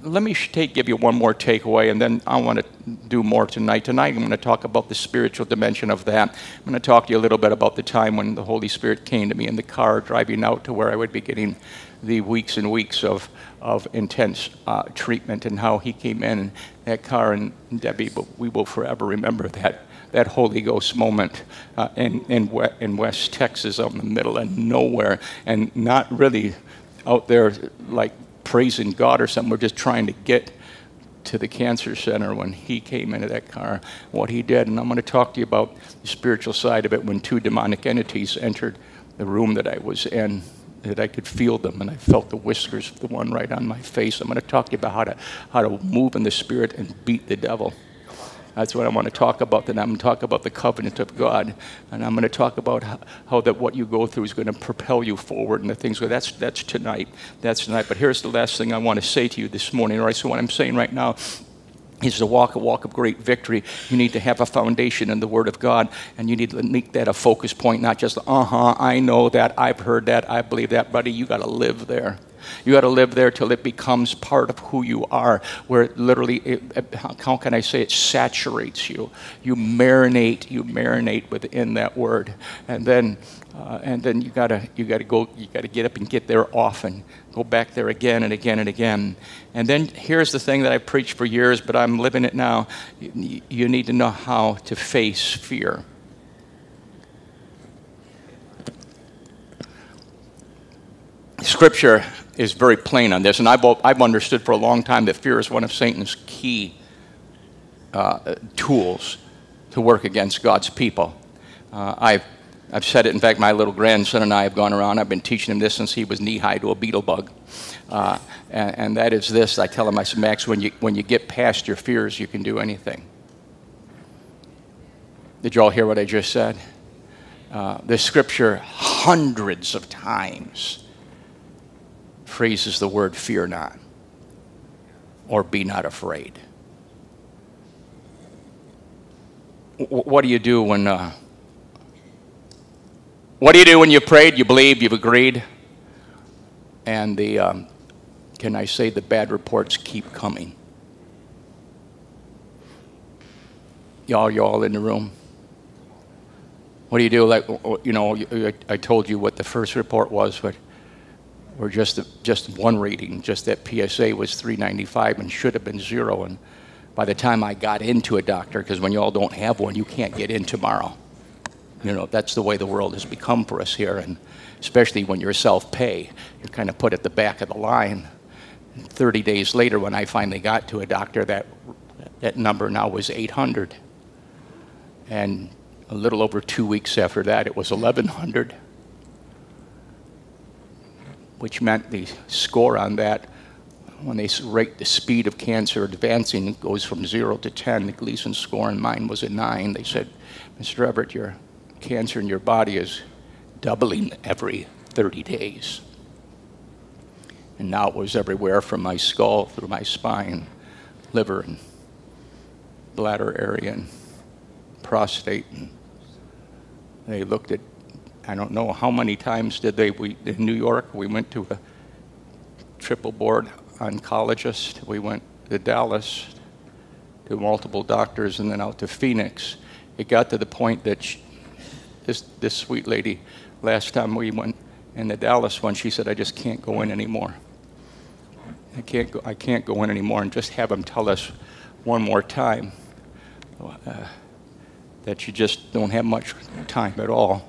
let me give you one more takeaway, and then I want to do more tonight. Tonight I'm going to talk about the spiritual dimension of that. I'm going to talk to you a little bit about the time when the Holy Spirit came to me in the car driving out to where I would be getting the weeks and weeks of intense treatment, and how he came in that car. And Debbie, we will forever remember that Holy Ghost moment in West Texas, out in the middle of nowhere, and not really out there like praising God or something. We're just trying to get to the cancer center when he came into that car, what he did. And I'm going to talk to you about the spiritual side of it when two demonic entities entered the room that I was in, that I could feel them, and I felt the whiskers of the one right on my face. I'm going to talk to you about how to move in the Spirit and beat the devil. That's what I want to talk about. Then I'm going to talk about the covenant of God, and I'm going to talk about how that what you go through is going to propel you forward and the things. That's tonight. That's tonight. But here's the last thing I want to say to you this morning. All right. So what I'm saying right now is to walk a walk of great victory. You need to have a foundation in the Word of God, and you need to make that a focus point, not just I know that, I've heard that, I believe that, buddy. You got to live there. You got to live there till it becomes part of who you are, where it literally, how can I say it, saturates you. You marinate within that word, and then you gotta get up and get there often. Go back there again and again and again. And then here's the thing that I've preached for years, but I'm living it now. You need to know how to face fear. Scripture is very plain on this, and I've understood for a long time that fear is one of Satan's key tools to work against God's people. I've said it. In fact, my little grandson and I have gone around. I've been teaching him this since he was knee-high to a beetle bug, and that is this. I tell him, I said, Max, when you get past your fears, you can do anything. Did you all hear what I just said? The Scripture hundreds of times phrases the word fear not, or be not afraid. What do you do when you prayed, you believed, you've agreed, and can I say the bad reports keep coming? Y'all in the room? What do you do? Like, you know, I told you what the first report was, but or just one reading, just that PSA was 395 and should have been 0. And by the time I got into a doctor, because when you all don't have one, you can't get in tomorrow. You know, that's the way the world has become for us here, and especially when you're self-pay, you're kind of put at the back of the line. And 30 days later, when I finally got to a doctor, that number now was 800. And a little over 2 weeks after that, it was 1,100. Which meant the score on that, when they rate the speed of cancer advancing, it goes from 0 to 10. The Gleason score in mine was a 9. They said, Mr. Everett, your cancer in your body is doubling every 30 days. And now it was everywhere from my skull through my spine, liver and bladder area and prostate. And they looked at, I don't know how many times did in New York, we went to a triple board oncologist. We went to Dallas to multiple doctors, and then out to Phoenix. It got to the point that this sweet lady, last time we went in the Dallas one, she said, I just can't go in anymore. I can't go in anymore, and just have them tell us one more time that you just don't have much time at all.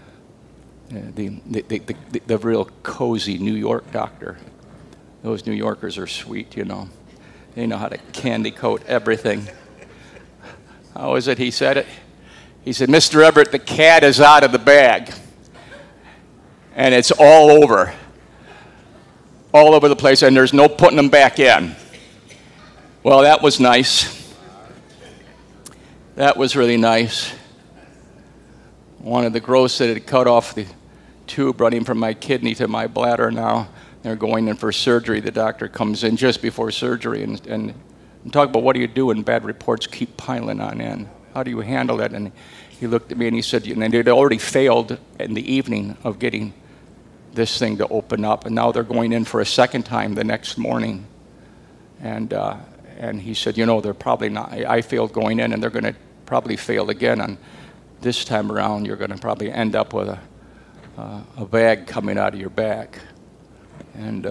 The real cozy New York doctor. Those New Yorkers are sweet, you know. They know how to candy coat everything. How is it he said it? He said, Mr. Everett, the cat is out of the bag. And it's all over the place, and there's no putting them back in. Well, that was nice. That was really nice. One of the growths that had cut off the tube running from my kidney to my bladder now. They're going in for surgery. The doctor comes in just before surgery and talk about what do you do when bad reports keep piling on in? How do you handle it? And he looked at me and he said, and they'd already failed in the evening of getting this thing to open up, and now they're going in for a second time the next morning. And he said, you know, they're probably not, I failed going in, and they're going to probably fail again. And this time around, you're going to probably end up with a bag coming out of your back. And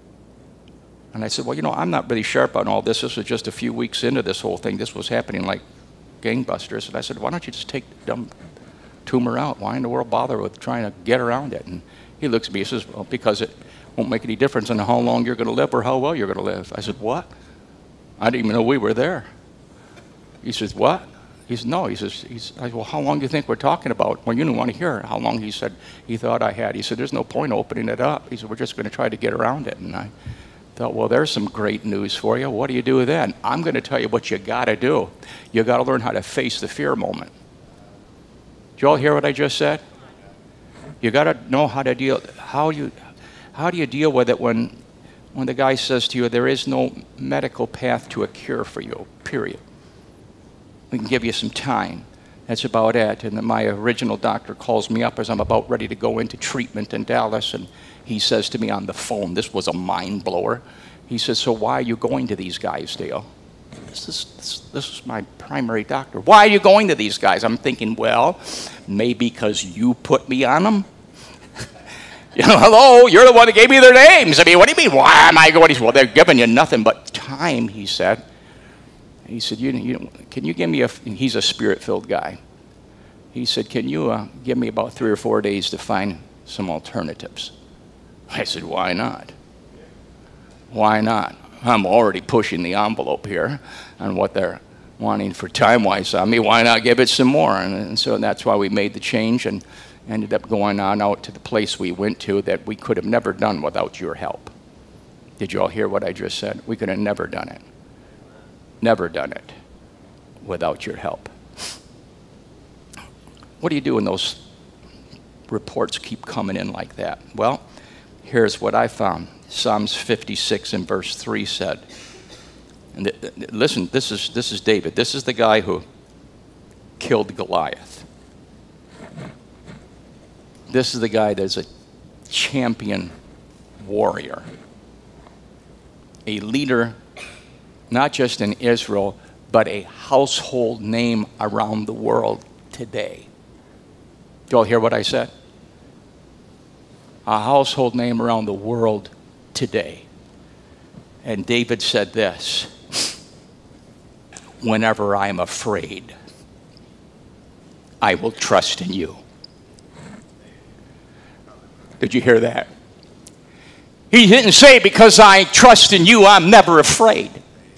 I said, well, you know, I'm not really sharp on all this. This was just a few weeks into this whole thing. This was happening like gangbusters. And I said, why don't you just take the dumb tumor out? Why in the world bother with trying to get around it? And he looks at me and says, well, because it won't make any difference in how long you're going to live or how well you're going to live. I said, what? I didn't even know we were there. He says, what? He said, no. I said, well, how long do you think we're talking about? Well, you didn't want to hear how long he said he thought I had. He said, there's no point opening it up. He said, we're just going to try to get around it. And I thought, well, there's some great news for you. What do you do then? I'm going to tell you what you got to do. You got to learn how to face the fear moment. Did you all hear what I just said? You got to know how to deal. How do you deal with it when the guy says to you, there is no medical path to a cure for you, period. We can give you some time. That's about it. And then my original doctor calls me up as I'm about ready to go into treatment in Dallas, and he says to me on the phone, this was a mind blower. He says, so why are you going to these guys, Dale? This is my primary doctor. Why are you going to these guys? I'm thinking, well, maybe because you put me on them. You know, hello, you're the one that gave me their names. I mean, what do you mean, why am I going? He said, well, they're giving you nothing but time, he said. He said, can you give me he's a spirit-filled guy. He said, can you give me about 3 or 4 days to find some alternatives? I said, why not? Why not? I'm already pushing the envelope here on what they're wanting for time-wise on me. Why not give it some more? And so that's why we made the change and ended up going on out to the place we went to that we could have never done without your help. Did you all hear what I just said? We could have never done it. Never done it without your help. What do you do when those reports keep coming in like that? Well, here's what I found. Psalms 56 and verse 3 said, and listen, this is David. This is the guy who killed Goliath. This is the guy that's a champion warrior, a leader not just in Israel, but a household name around the world today. Do you all hear what I said? A household name around the world today. And David said this, whenever I'm afraid, I will trust in you. Did you hear that? He didn't say, because I trust in you, I'm never afraid.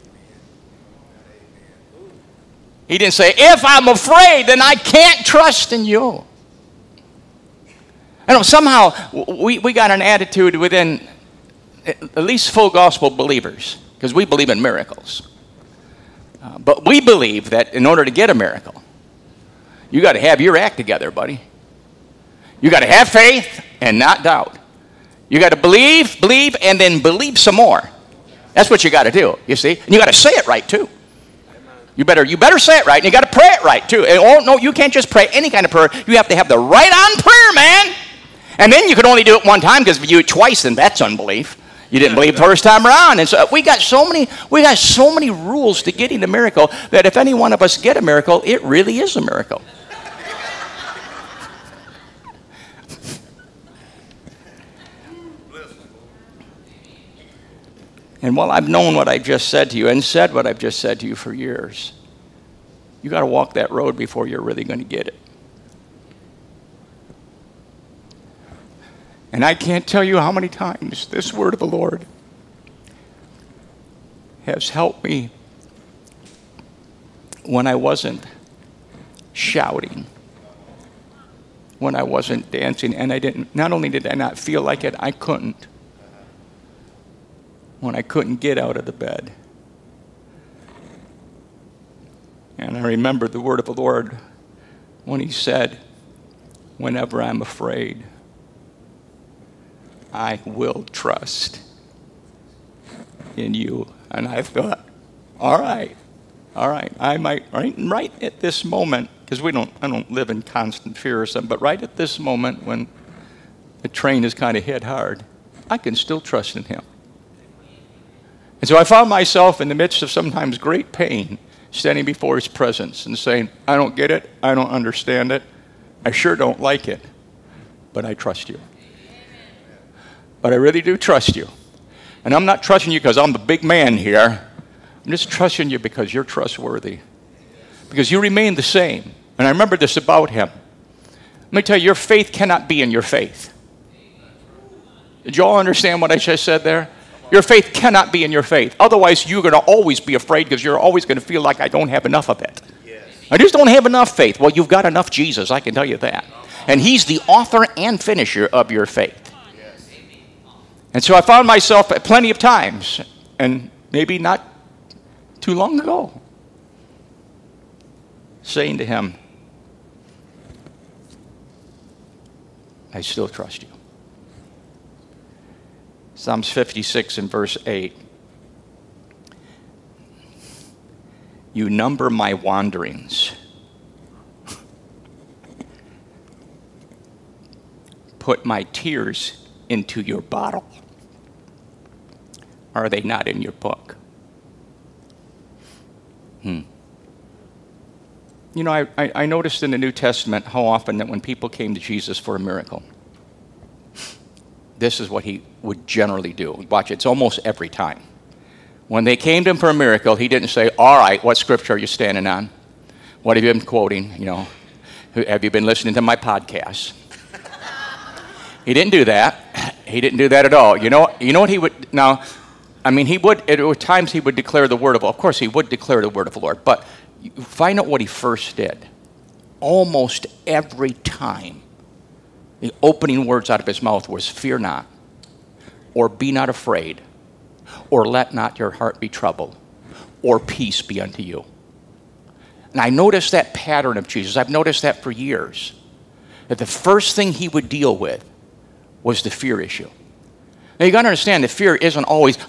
He didn't say, if I'm afraid, then I can't trust in you. I know somehow we got an attitude within at least full gospel believers, because we believe in miracles. But we believe that in order to get a miracle, you got to have your act together, buddy. You got to have faith and not doubt. You got to believe, and then believe some more. That's what you got to do, you see. And you got to say it right, too. You better say it right, and you got to pray it right, too. And, oh, no, you can't just pray any kind of prayer. You have to have the right-on prayer, man. And then you can only do it one time, because if you do it twice, then that's unbelief. You didn't believe the first time around. And so we got so many rules to getting the miracle that if any one of us get a miracle, it really is a miracle. And while I've known what I just said to you and said what I've just said to you for years, you got to walk that road before you're really going to get it. And I can't tell you how many times this word of the Lord has helped me when I wasn't shouting, when I wasn't dancing, and not only did I not feel like it, I couldn't. When I couldn't get out of the bed. And I remember the word of the Lord when he said, whenever I'm afraid, I will trust in you. And I thought, all right. I might, right at this moment, because I don't live in constant fear or something, but right at this moment when the train is kind of hit hard, I can still trust in him. And so I found myself in the midst of sometimes great pain, standing before his presence and saying, I don't get it, I don't understand it, I sure don't like it, but I trust you. But I really do trust you. And I'm not trusting you because I'm the big man here. I'm just trusting you because you're trustworthy. Because you remain the same. And I remember this about him. Let me tell you, your faith cannot be in your faith. Did you all understand what I just said there? Your faith cannot be in your faith. Otherwise, you're going to always be afraid because you're always going to feel like I don't have enough of it. Yes. I just don't have enough faith. Well, you've got enough Jesus, I can tell you that. And he's the author and finisher of your faith. Yes. And so I found myself at plenty of times, and maybe not too long ago, saying to him, I still trust you. Psalms 56 and verse 8. You number my wanderings. Put my tears into your bottle. Are they not in your book? You know, I noticed in the New Testament how often that when people came to Jesus for a miracle, this is what he would generally do. Watch, it's almost every time. When they came to him for a miracle, he didn't say, all right, what scripture are you standing on? What have you been quoting? You know, have you been listening to my podcast? He didn't do that. He didn't do that at all. You know what he would, now, I mean, he would, at times he would declare the word of course he would declare the word of the Lord, but find out what he first did. Almost every time, the opening words out of his mouth was, fear not, or be not afraid, or let not your heart be troubled, or peace be unto you. And I noticed that pattern of Jesus. I've noticed that for years. That the first thing he would deal with was the fear issue. Now you got to understand that fear isn't always,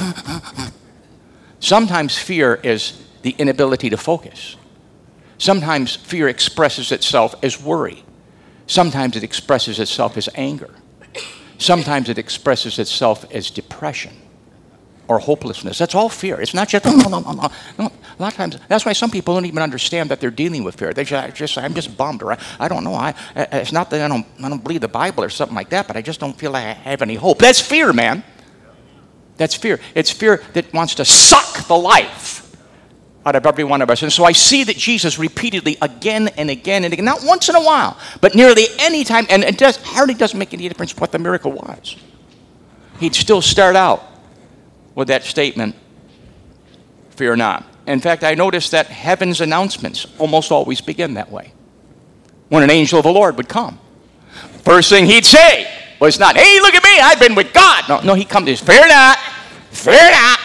sometimes fear is the inability to focus. Sometimes fear expresses itself as worry. Sometimes it expresses itself as anger. Sometimes it expresses itself as depression or hopelessness. That's all fear. It's not just, no. A lot of times, that's why some people don't even understand that they're dealing with fear. They just say, I'm just bummed, or I don't know. It's not that I don't believe the Bible or something like that, but I just don't feel like I have any hope. That's fear, man. That's fear. It's fear that wants to suck the life out of every one of us. And so I see that Jesus repeatedly, again and again and again, not once in a while, but nearly any time, and it hardly doesn't make any difference what the miracle was. He'd still start out with that statement, fear not. In fact, I noticed that heaven's announcements almost always begin that way. When an angel of the Lord would come, first thing he'd say was not, hey, look at me, I've been with God. No, he'd come to, fear not, fear not.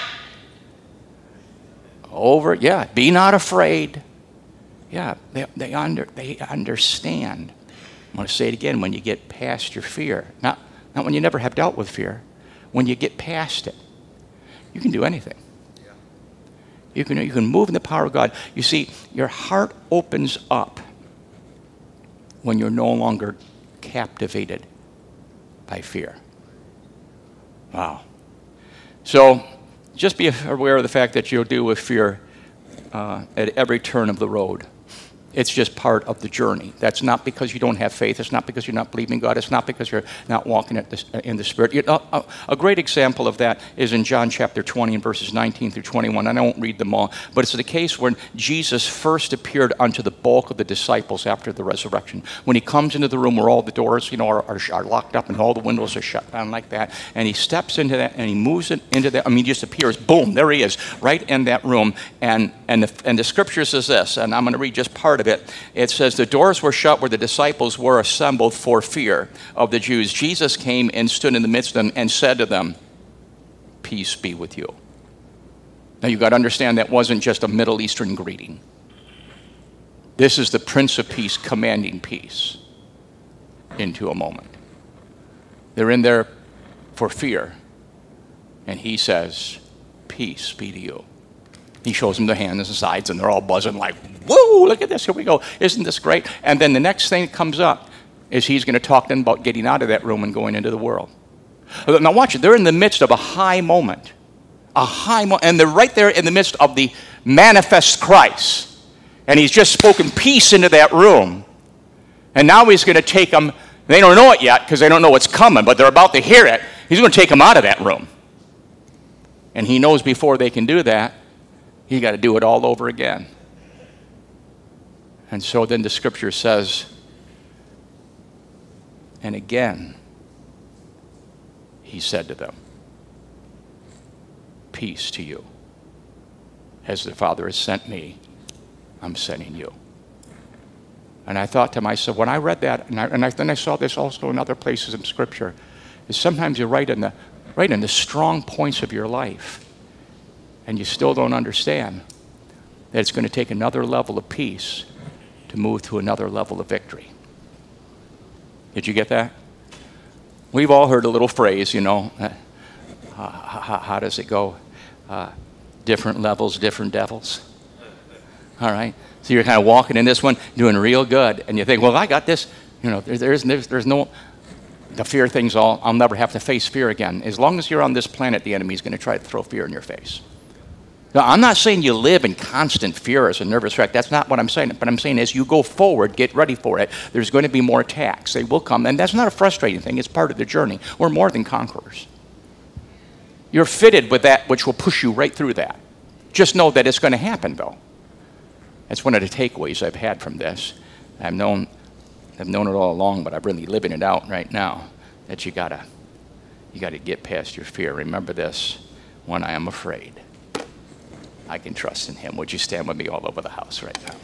Over, yeah, be not afraid. Yeah, they understand. I'm going to say it again, when you get past your fear, not when you never have dealt with fear, when you get past it, you can do anything. You can move in the power of God. You see, your heart opens up when you're no longer captivated by fear. Wow. So just be aware of the fact that you'll deal with fear at every turn of the road. It's just part of the journey. That's not because you don't have faith. It's not because you're not believing God. It's not because you're not walking in the Spirit. A great example of that is in John chapter 20 and verses 19 through 21. And I won't read them all. But it's the case when Jesus first appeared unto the bulk of the disciples after the resurrection. When he comes into the room where all the doors are locked up and all the windows are shut down like that. And he steps into that and he moves it into that. I mean, he just appears. Boom, there he is, right in that room. And the scripture says this, and I'm going to read just part of it. It says, the doors were shut where the disciples were assembled for fear of the Jews. Jesus came and stood in the midst of them and said to them, peace be with you. Now you've got to understand that wasn't just a Middle Eastern greeting. This is the Prince of Peace commanding peace into a moment. They're in there for fear. And he says, peace be to you. He shows them the hands and the sides, and they're all buzzing like, whoa, look at this, here we go. Isn't this great? And then the next thing that comes up is he's going to talk to them about getting out of that room and going into the world. Now watch it. They're in the midst of a high moment, A high moment. And they're right there in the midst of the manifest Christ. And he's just spoken peace into that room. And now he's going to take them. They don't know it yet because they don't know what's coming, but they're about to hear it. He's going to take them out of that room. And he knows before they can do that, he's got to do it all over again. And so then the scripture says, and again, he said to them, peace to you. As the Father has sent me, I'm sending you. And I thought to myself, when I read that, and then I saw this also in other places in Scripture, is sometimes you're right in the strong points of your life, and you still don't understand that it's going to take another level of peace to move to another level of victory. Did you get that? We've all heard a little phrase, you know, how does it go? Different levels, different devils. All right? So you're kind of walking in this one, doing real good, and you think, well, I got this. You know, there's no, the fear thing's all, I'll never have to face fear again. As long as you're on this planet, the enemy's going to try to throw fear in your face. Now, I'm not saying you live in constant fear as a nervous wreck. That's not what I'm saying. But I'm saying as you go forward, get ready for it. There's going to be more attacks. They will come. And that's not a frustrating thing. It's part of the journey. We're more than conquerors. You're fitted with that which will push you right through that. Just know that it's going to happen, though. That's one of the takeaways I've had from this. I've known it all along, but I'm really living it out right now, that you gotta get past your fear. Remember this, when I am afraid, I can trust in him. Would you stand with me all over the house right now?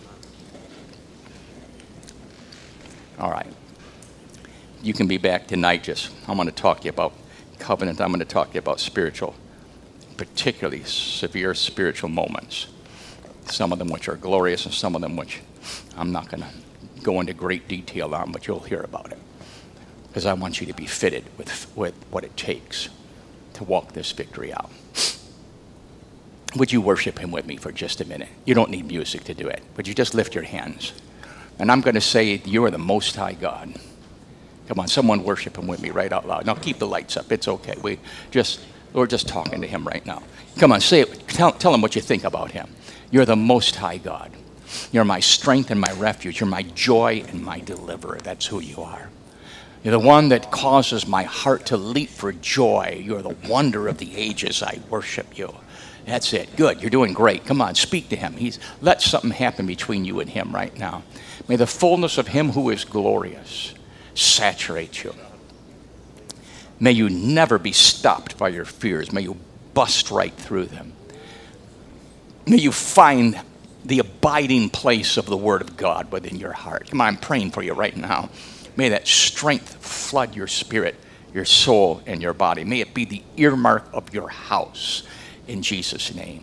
All right. You can be back tonight. I'm going to talk to you about covenant. I'm going to talk to you about spiritual, particularly severe spiritual moments. Some of them which are glorious and some of them which I'm not going to go into great detail on, but you'll hear about it. Because I want you to be fitted with what it takes to walk this victory out. Would you worship him with me for just a minute? You don't need music to do it. Would you just lift your hands? And I'm going to say, you are the Most High God. Come on, someone worship him with me right out loud. Now keep the lights up. It's okay. We're just talking to him right now. Come on, say it. Tell him what you think about him. You're the Most High God. You're my strength and my refuge. You're my joy and my deliverer. That's who you are. You're the one that causes my heart to leap for joy. You're the wonder of the ages. I worship you. That's it. Good. You're doing great. Come on, speak to him. Let something happen between you and him right now. May the fullness of him who is glorious saturate you. May you never be stopped by your fears. May you bust right through them. May you find the abiding place of the Word of God within your heart. Come on, I'm praying for you right now. May that strength flood your spirit, your soul, and your body. May it be the earmark of your house. In Jesus' name.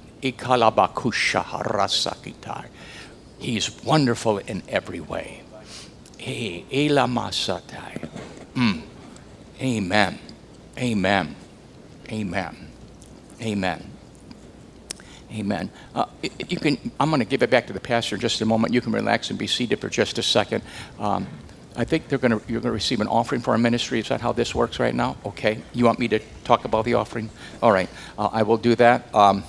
He's wonderful in every way. Amen. Amen. Amen. Amen. Amen. I'm going to give it back to the pastor in just a moment. You can relax and be seated for just a second. I think you're going to receive an offering for our ministry. Is that how this works right now? Okay. You want me to talk about the offering? All right. I will do that.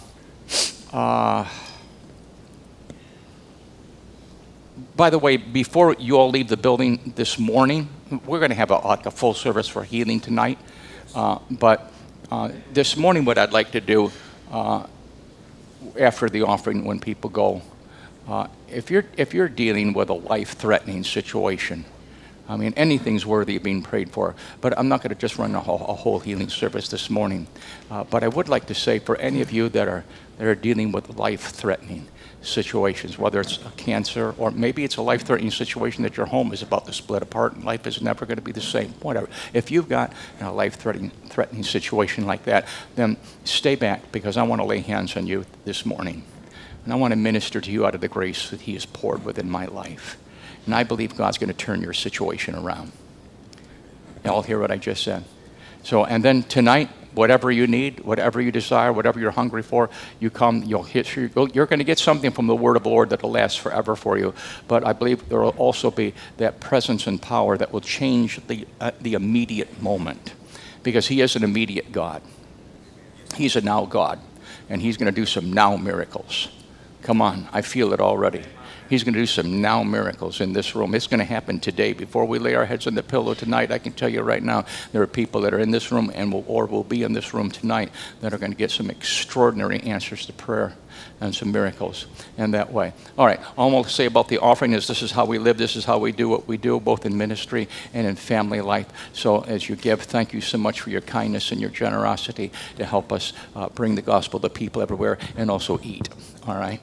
By the way, before you all leave the building this morning, we're going to have a full service for healing tonight. But this morning, what I'd like to do after the offering, when people go, if you're dealing with a life-threatening situation, I mean, anything's worthy of being prayed for. But I'm not going to just run a whole healing service this morning. But I would like to say, for any of you that are dealing with life-threatening situations, whether it's a cancer or maybe it's a life-threatening situation that your home is about to split apart and life is never going to be the same, whatever. If you've got a life-threatening situation like that, then stay back, because I want to lay hands on you this morning. And I want to minister to you out of the grace that he has poured within my life. And I believe God's going to turn your situation around. Y'all hear what I just said? So, and then tonight, whatever you need, whatever you desire, whatever you're hungry for, you come, you're going to get something from the word of the Lord that will last forever for you. But I believe there will also be that presence and power that will change the immediate moment, because he is an immediate God. He's a now God. and he's going to do some now miracles. Come on, I feel it already. He's going to do some now miracles in this room. It's going to happen today. Before we lay our heads on the pillow tonight, I can tell you right now, there are people that are in this room and will be in this room tonight that are going to get some extraordinary answers to prayer and some miracles in that way. All right, all I'm going to say about the offering is this is how we live. This is how we do what we do, both in ministry and in family life. So as you give, thank you so much for your kindness and your generosity to help us bring the gospel to people everywhere and also eat. All right?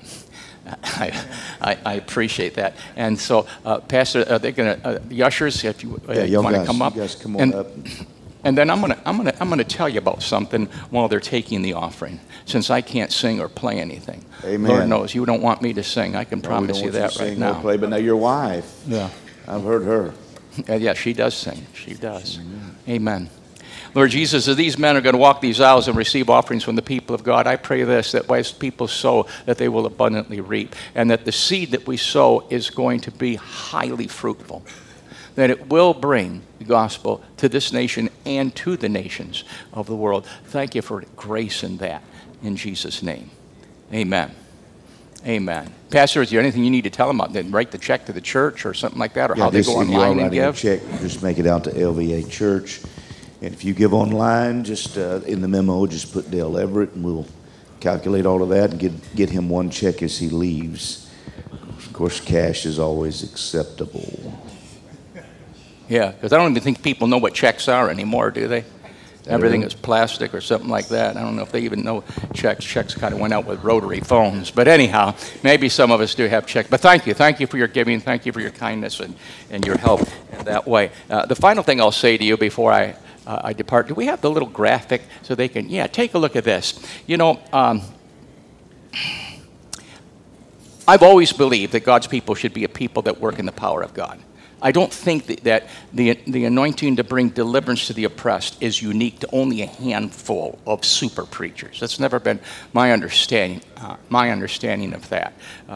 I appreciate that. And so, Pastor, they're gonna the ushers, if you want to come up, you guys come on up. And then I'm gonna tell you about something while they're taking the offering, since I can't sing or play anything. Amen. Lord knows you don't want me to sing. I can promise you that right now. Play, but now your wife. Yeah. I've heard her. Yeah, she does sing. She does. Amen. Lord Jesus, as these men are going to walk these aisles and receive offerings from the people of God, I pray this, that as people sow, that they will abundantly reap, and that the seed that we sow is going to be highly fruitful, that it will bring the gospel to this nation and to the nations of the world. Thank you for grace in that, in Jesus' name. Amen. Amen. Pastor, is there anything you need to tell them about? Then write the check to the church or something like that, or how they go online and give? Check, just make it out to LVA Church. And if you give online, just in the memo, just put Dale Everett, and we'll calculate all of that and get him one check as he leaves. Of course, cash is always acceptable. Yeah, because I don't even think people know what checks are anymore, do they? Everything is plastic or something like that. I don't know if they even know checks. Checks kind of went out with rotary phones. But anyhow, maybe some of us do have checks. But thank you. Thank you for your giving. Thank you for your kindness and your help in that way. The final thing I'll say to you before I depart, do we have the little graphic so they can, take a look at this. You know, I've always believed that God's people should be a people that work in the power of God. I don't think that the anointing to bring deliverance to the oppressed is unique to only a handful of super preachers. That's never been my understanding of that.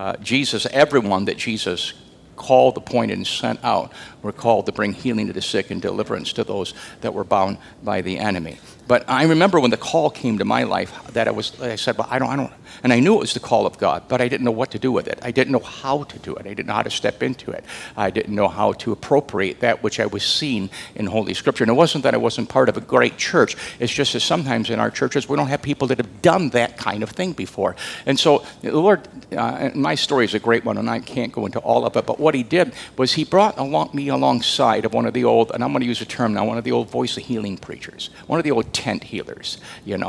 Everyone that Jesus called, appointed, and sent out were called to bring healing to the sick and deliverance to those that were bound by the enemy. But I remember when the call came to my life that I said, well, I don't, and I knew it was the call of God, but I didn't know what to do with it. I didn't know how to do it. I didn't know how to step into it. I didn't know how to appropriate that which I was seeing in Holy Scripture. And it wasn't that I wasn't part of a great church. It's just that sometimes in our churches, we don't have people that have done that kind of thing before. And so the Lord, and my story is a great one, and I can't go into all of it, but what he did was he brought me alongside of one of the old, and I'm going to use a term now, one of the old voice of healing preachers, one of the old tent healers,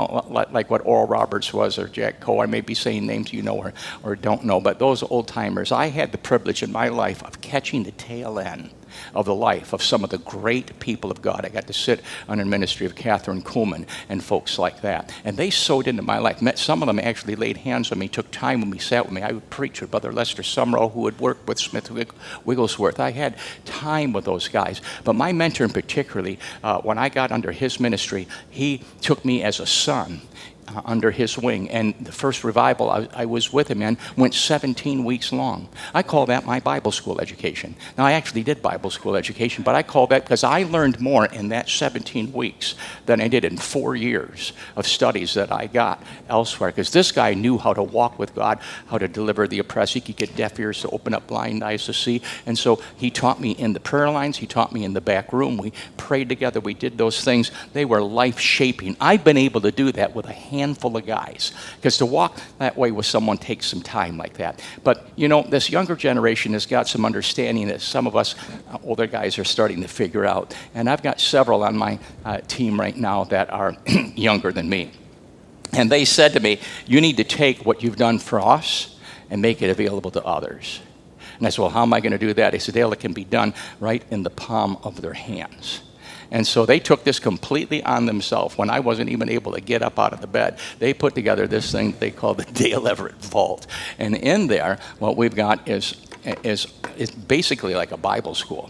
like what Oral Roberts was, or Jack Coe. I may be saying names you know or don't know, but those old timers, I had the privilege in my life of catching the tail end of the life of some of the great people of God. I got to sit under the ministry of Catherine Kuhlman and folks like that. And they sowed into my life. Some of them actually laid hands on me, took time when we sat with me. I would preach with Brother Lester Summerall, who had worked with Smith Wigglesworth. I had time with those guys. But my mentor in particularly, when I got under his ministry, he took me as a son under his wing. And the first revival I was with him in went 17 weeks long. I call that my Bible school education. Now, I actually did Bible school education, but I call that because I learned more in that 17 weeks than I did in 4 years of studies that I got elsewhere. Because this guy knew how to walk with God, how to deliver the oppressed. He could get deaf ears to open up, blind eyes to see. And so he taught me in the prayer lines. He taught me in the back room. We prayed together. We did those things. They were life-shaping. I've been able to do that with a handful of guys, because to walk that way with someone takes some time like that. But this younger generation has got some understanding that some of us older guys are starting to figure out, and I've got several on my team right now that are younger than me, and they said to me, you need to take what you've done for us and make it available to others. And I said, well, how am I going to do that? They said, Dale, it can be done right in the palm of their hands. And so they took this completely on themselves. When I wasn't even able to get up out of the bed, they put together this thing they call the Dale Everett Vault. And in there, what we've got is basically like a Bible school.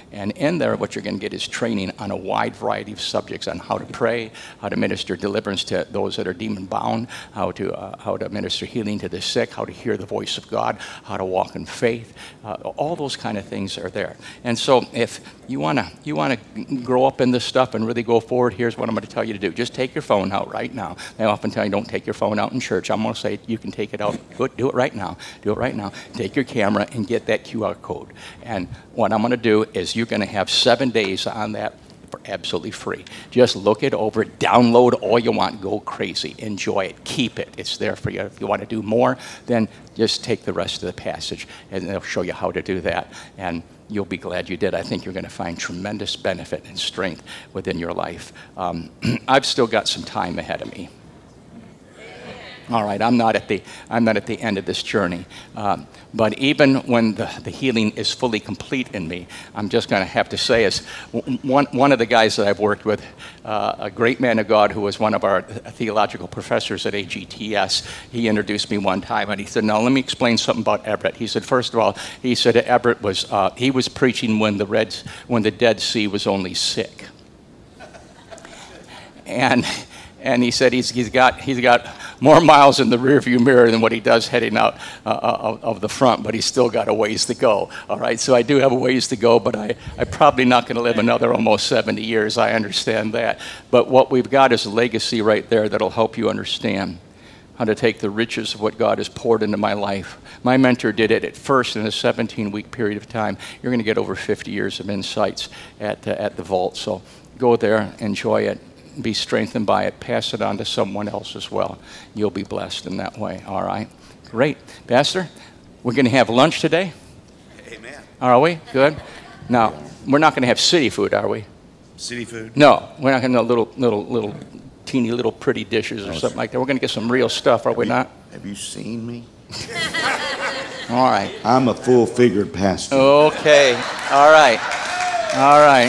And in there, what you're going to get is training on a wide variety of subjects on how to pray, how to minister deliverance to those that are demon-bound, how to minister healing to the sick, how to hear the voice of God, how to walk in faith. All those kind of things are there. And so if you want to grow up in this stuff and really go forward, here's what I'm going to tell you to do. Just take your phone out right now. I often tell you, don't take your phone out in church. I'm going to say you can take it out. Do it right now. Do it right now. Take your camera and get that QR code. And what I'm going to do is you're going to have 7 days on that for absolutely free. Just look it over, download all you want, go crazy, enjoy it, keep it. It's there for you. If you want to do more, then just take the rest of the passage, and they'll show you how to do that. And you'll be glad you did. I think you're going to find tremendous benefit and strength within your life. I've still got some time ahead of me. All right, I'm not at the end of this journey. But even when the healing is fully complete in me, I'm just going to have to say, as one of the guys that I've worked with, a great man of God who was one of our theological professors at AGTS, he introduced me one time, and he said, now let me explain something about Everett. He said, first of all, he said Everett was, he was preaching when the Dead Sea was only sick. And he said he's got more miles in the rearview mirror than what he does heading out of the front, but he's still got a ways to go. All right, so I do have a ways to go, but I'm probably not going to live another almost 70 years. I understand that. But what we've got is a legacy right there that'll help you understand how to take the riches of what God has poured into my life. My mentor did it at first in a 17-week period of time. You're going to get over 50 years of insights at the vault. So go there, enjoy it. Be strengthened by it. Pass it on to someone else as well. You'll be blessed in that way. All right. Great. Pastor, we're going to have lunch today? Amen. Are we? Good. Now, we're not going to have city food, are we? City food? No. We're not going to have little teeny little pretty dishes or something like that. We're going to get some real stuff, are we not? Have you seen me? All right. I'm a full-figured pastor. Okay. All right. All right.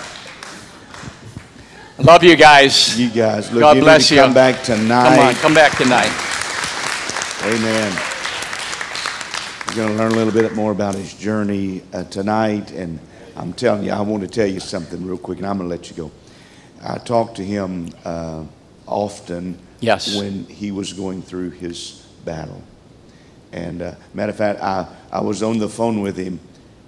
Love you guys. You guys, look, God you bless need to you. come back tonight. Come on, come back tonight. Amen. We're going to learn a little bit more about his journey tonight, and I'm telling you, I want to tell you something real quick, and I'm going to let you go. I talked to him often when he was going through his battle. And matter of fact, I was on the phone with him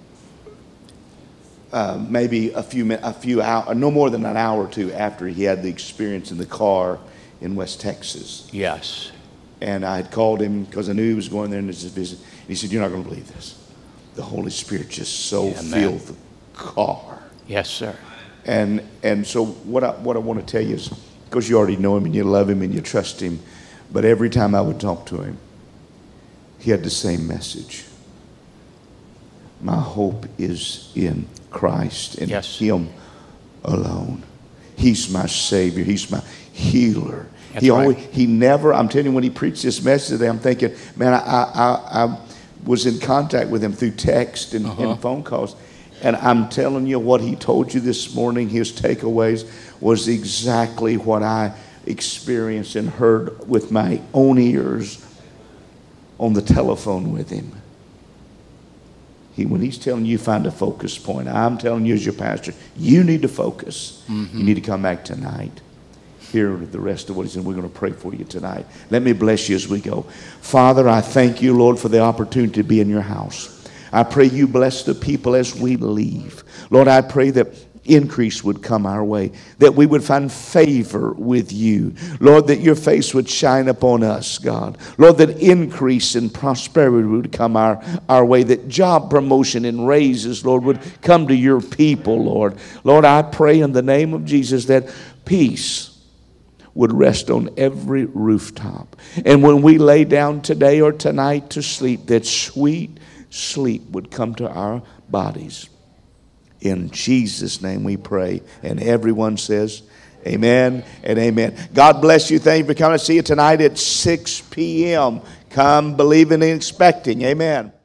maybe a few hours, no more than an hour or two after he had the experience in the car in West Texas. Yes. And I had called him because I knew he was going there and this visit. And he said, "You're not going to believe this. The Holy Spirit just so filled the car." Yes, sir. And so what I want to tell you is, because you already know him and you love him and you trust him, but every time I would talk to him, he had the same message. My hope is in Christ and Him alone. He's my Savior. He's my healer. He never, I'm telling you, when he preached this message today, I'm thinking, man, I was in contact with him through text and phone calls. And I'm telling you, what he told you this morning, his takeaways, was exactly what I experienced and heard with my own ears on the telephone with him. When he's telling you find a focus point, I'm telling you as your pastor, you need to focus. You need to come back tonight. Hear the rest of what he said. We're going to pray for you tonight. Let me bless you as we go. Father, I thank you, Lord, for the opportunity to be in your house. I pray you bless the people as we leave. Lord, I pray that increase would come our way, that we would find favor with you. Lord, that your face would shine upon us, God. Lord, that increase and prosperity would come our way, that job promotion and raises, Lord, would come to your people, Lord. Lord, I pray in the name of Jesus that peace would rest on every rooftop. And when we lay down today or tonight to sleep, that sweet sleep would come to our bodies. In Jesus' name we pray. And everyone says, amen and amen. God bless you. Thank you for coming. See you tonight at 6 p.m. Come believing and expecting. Amen.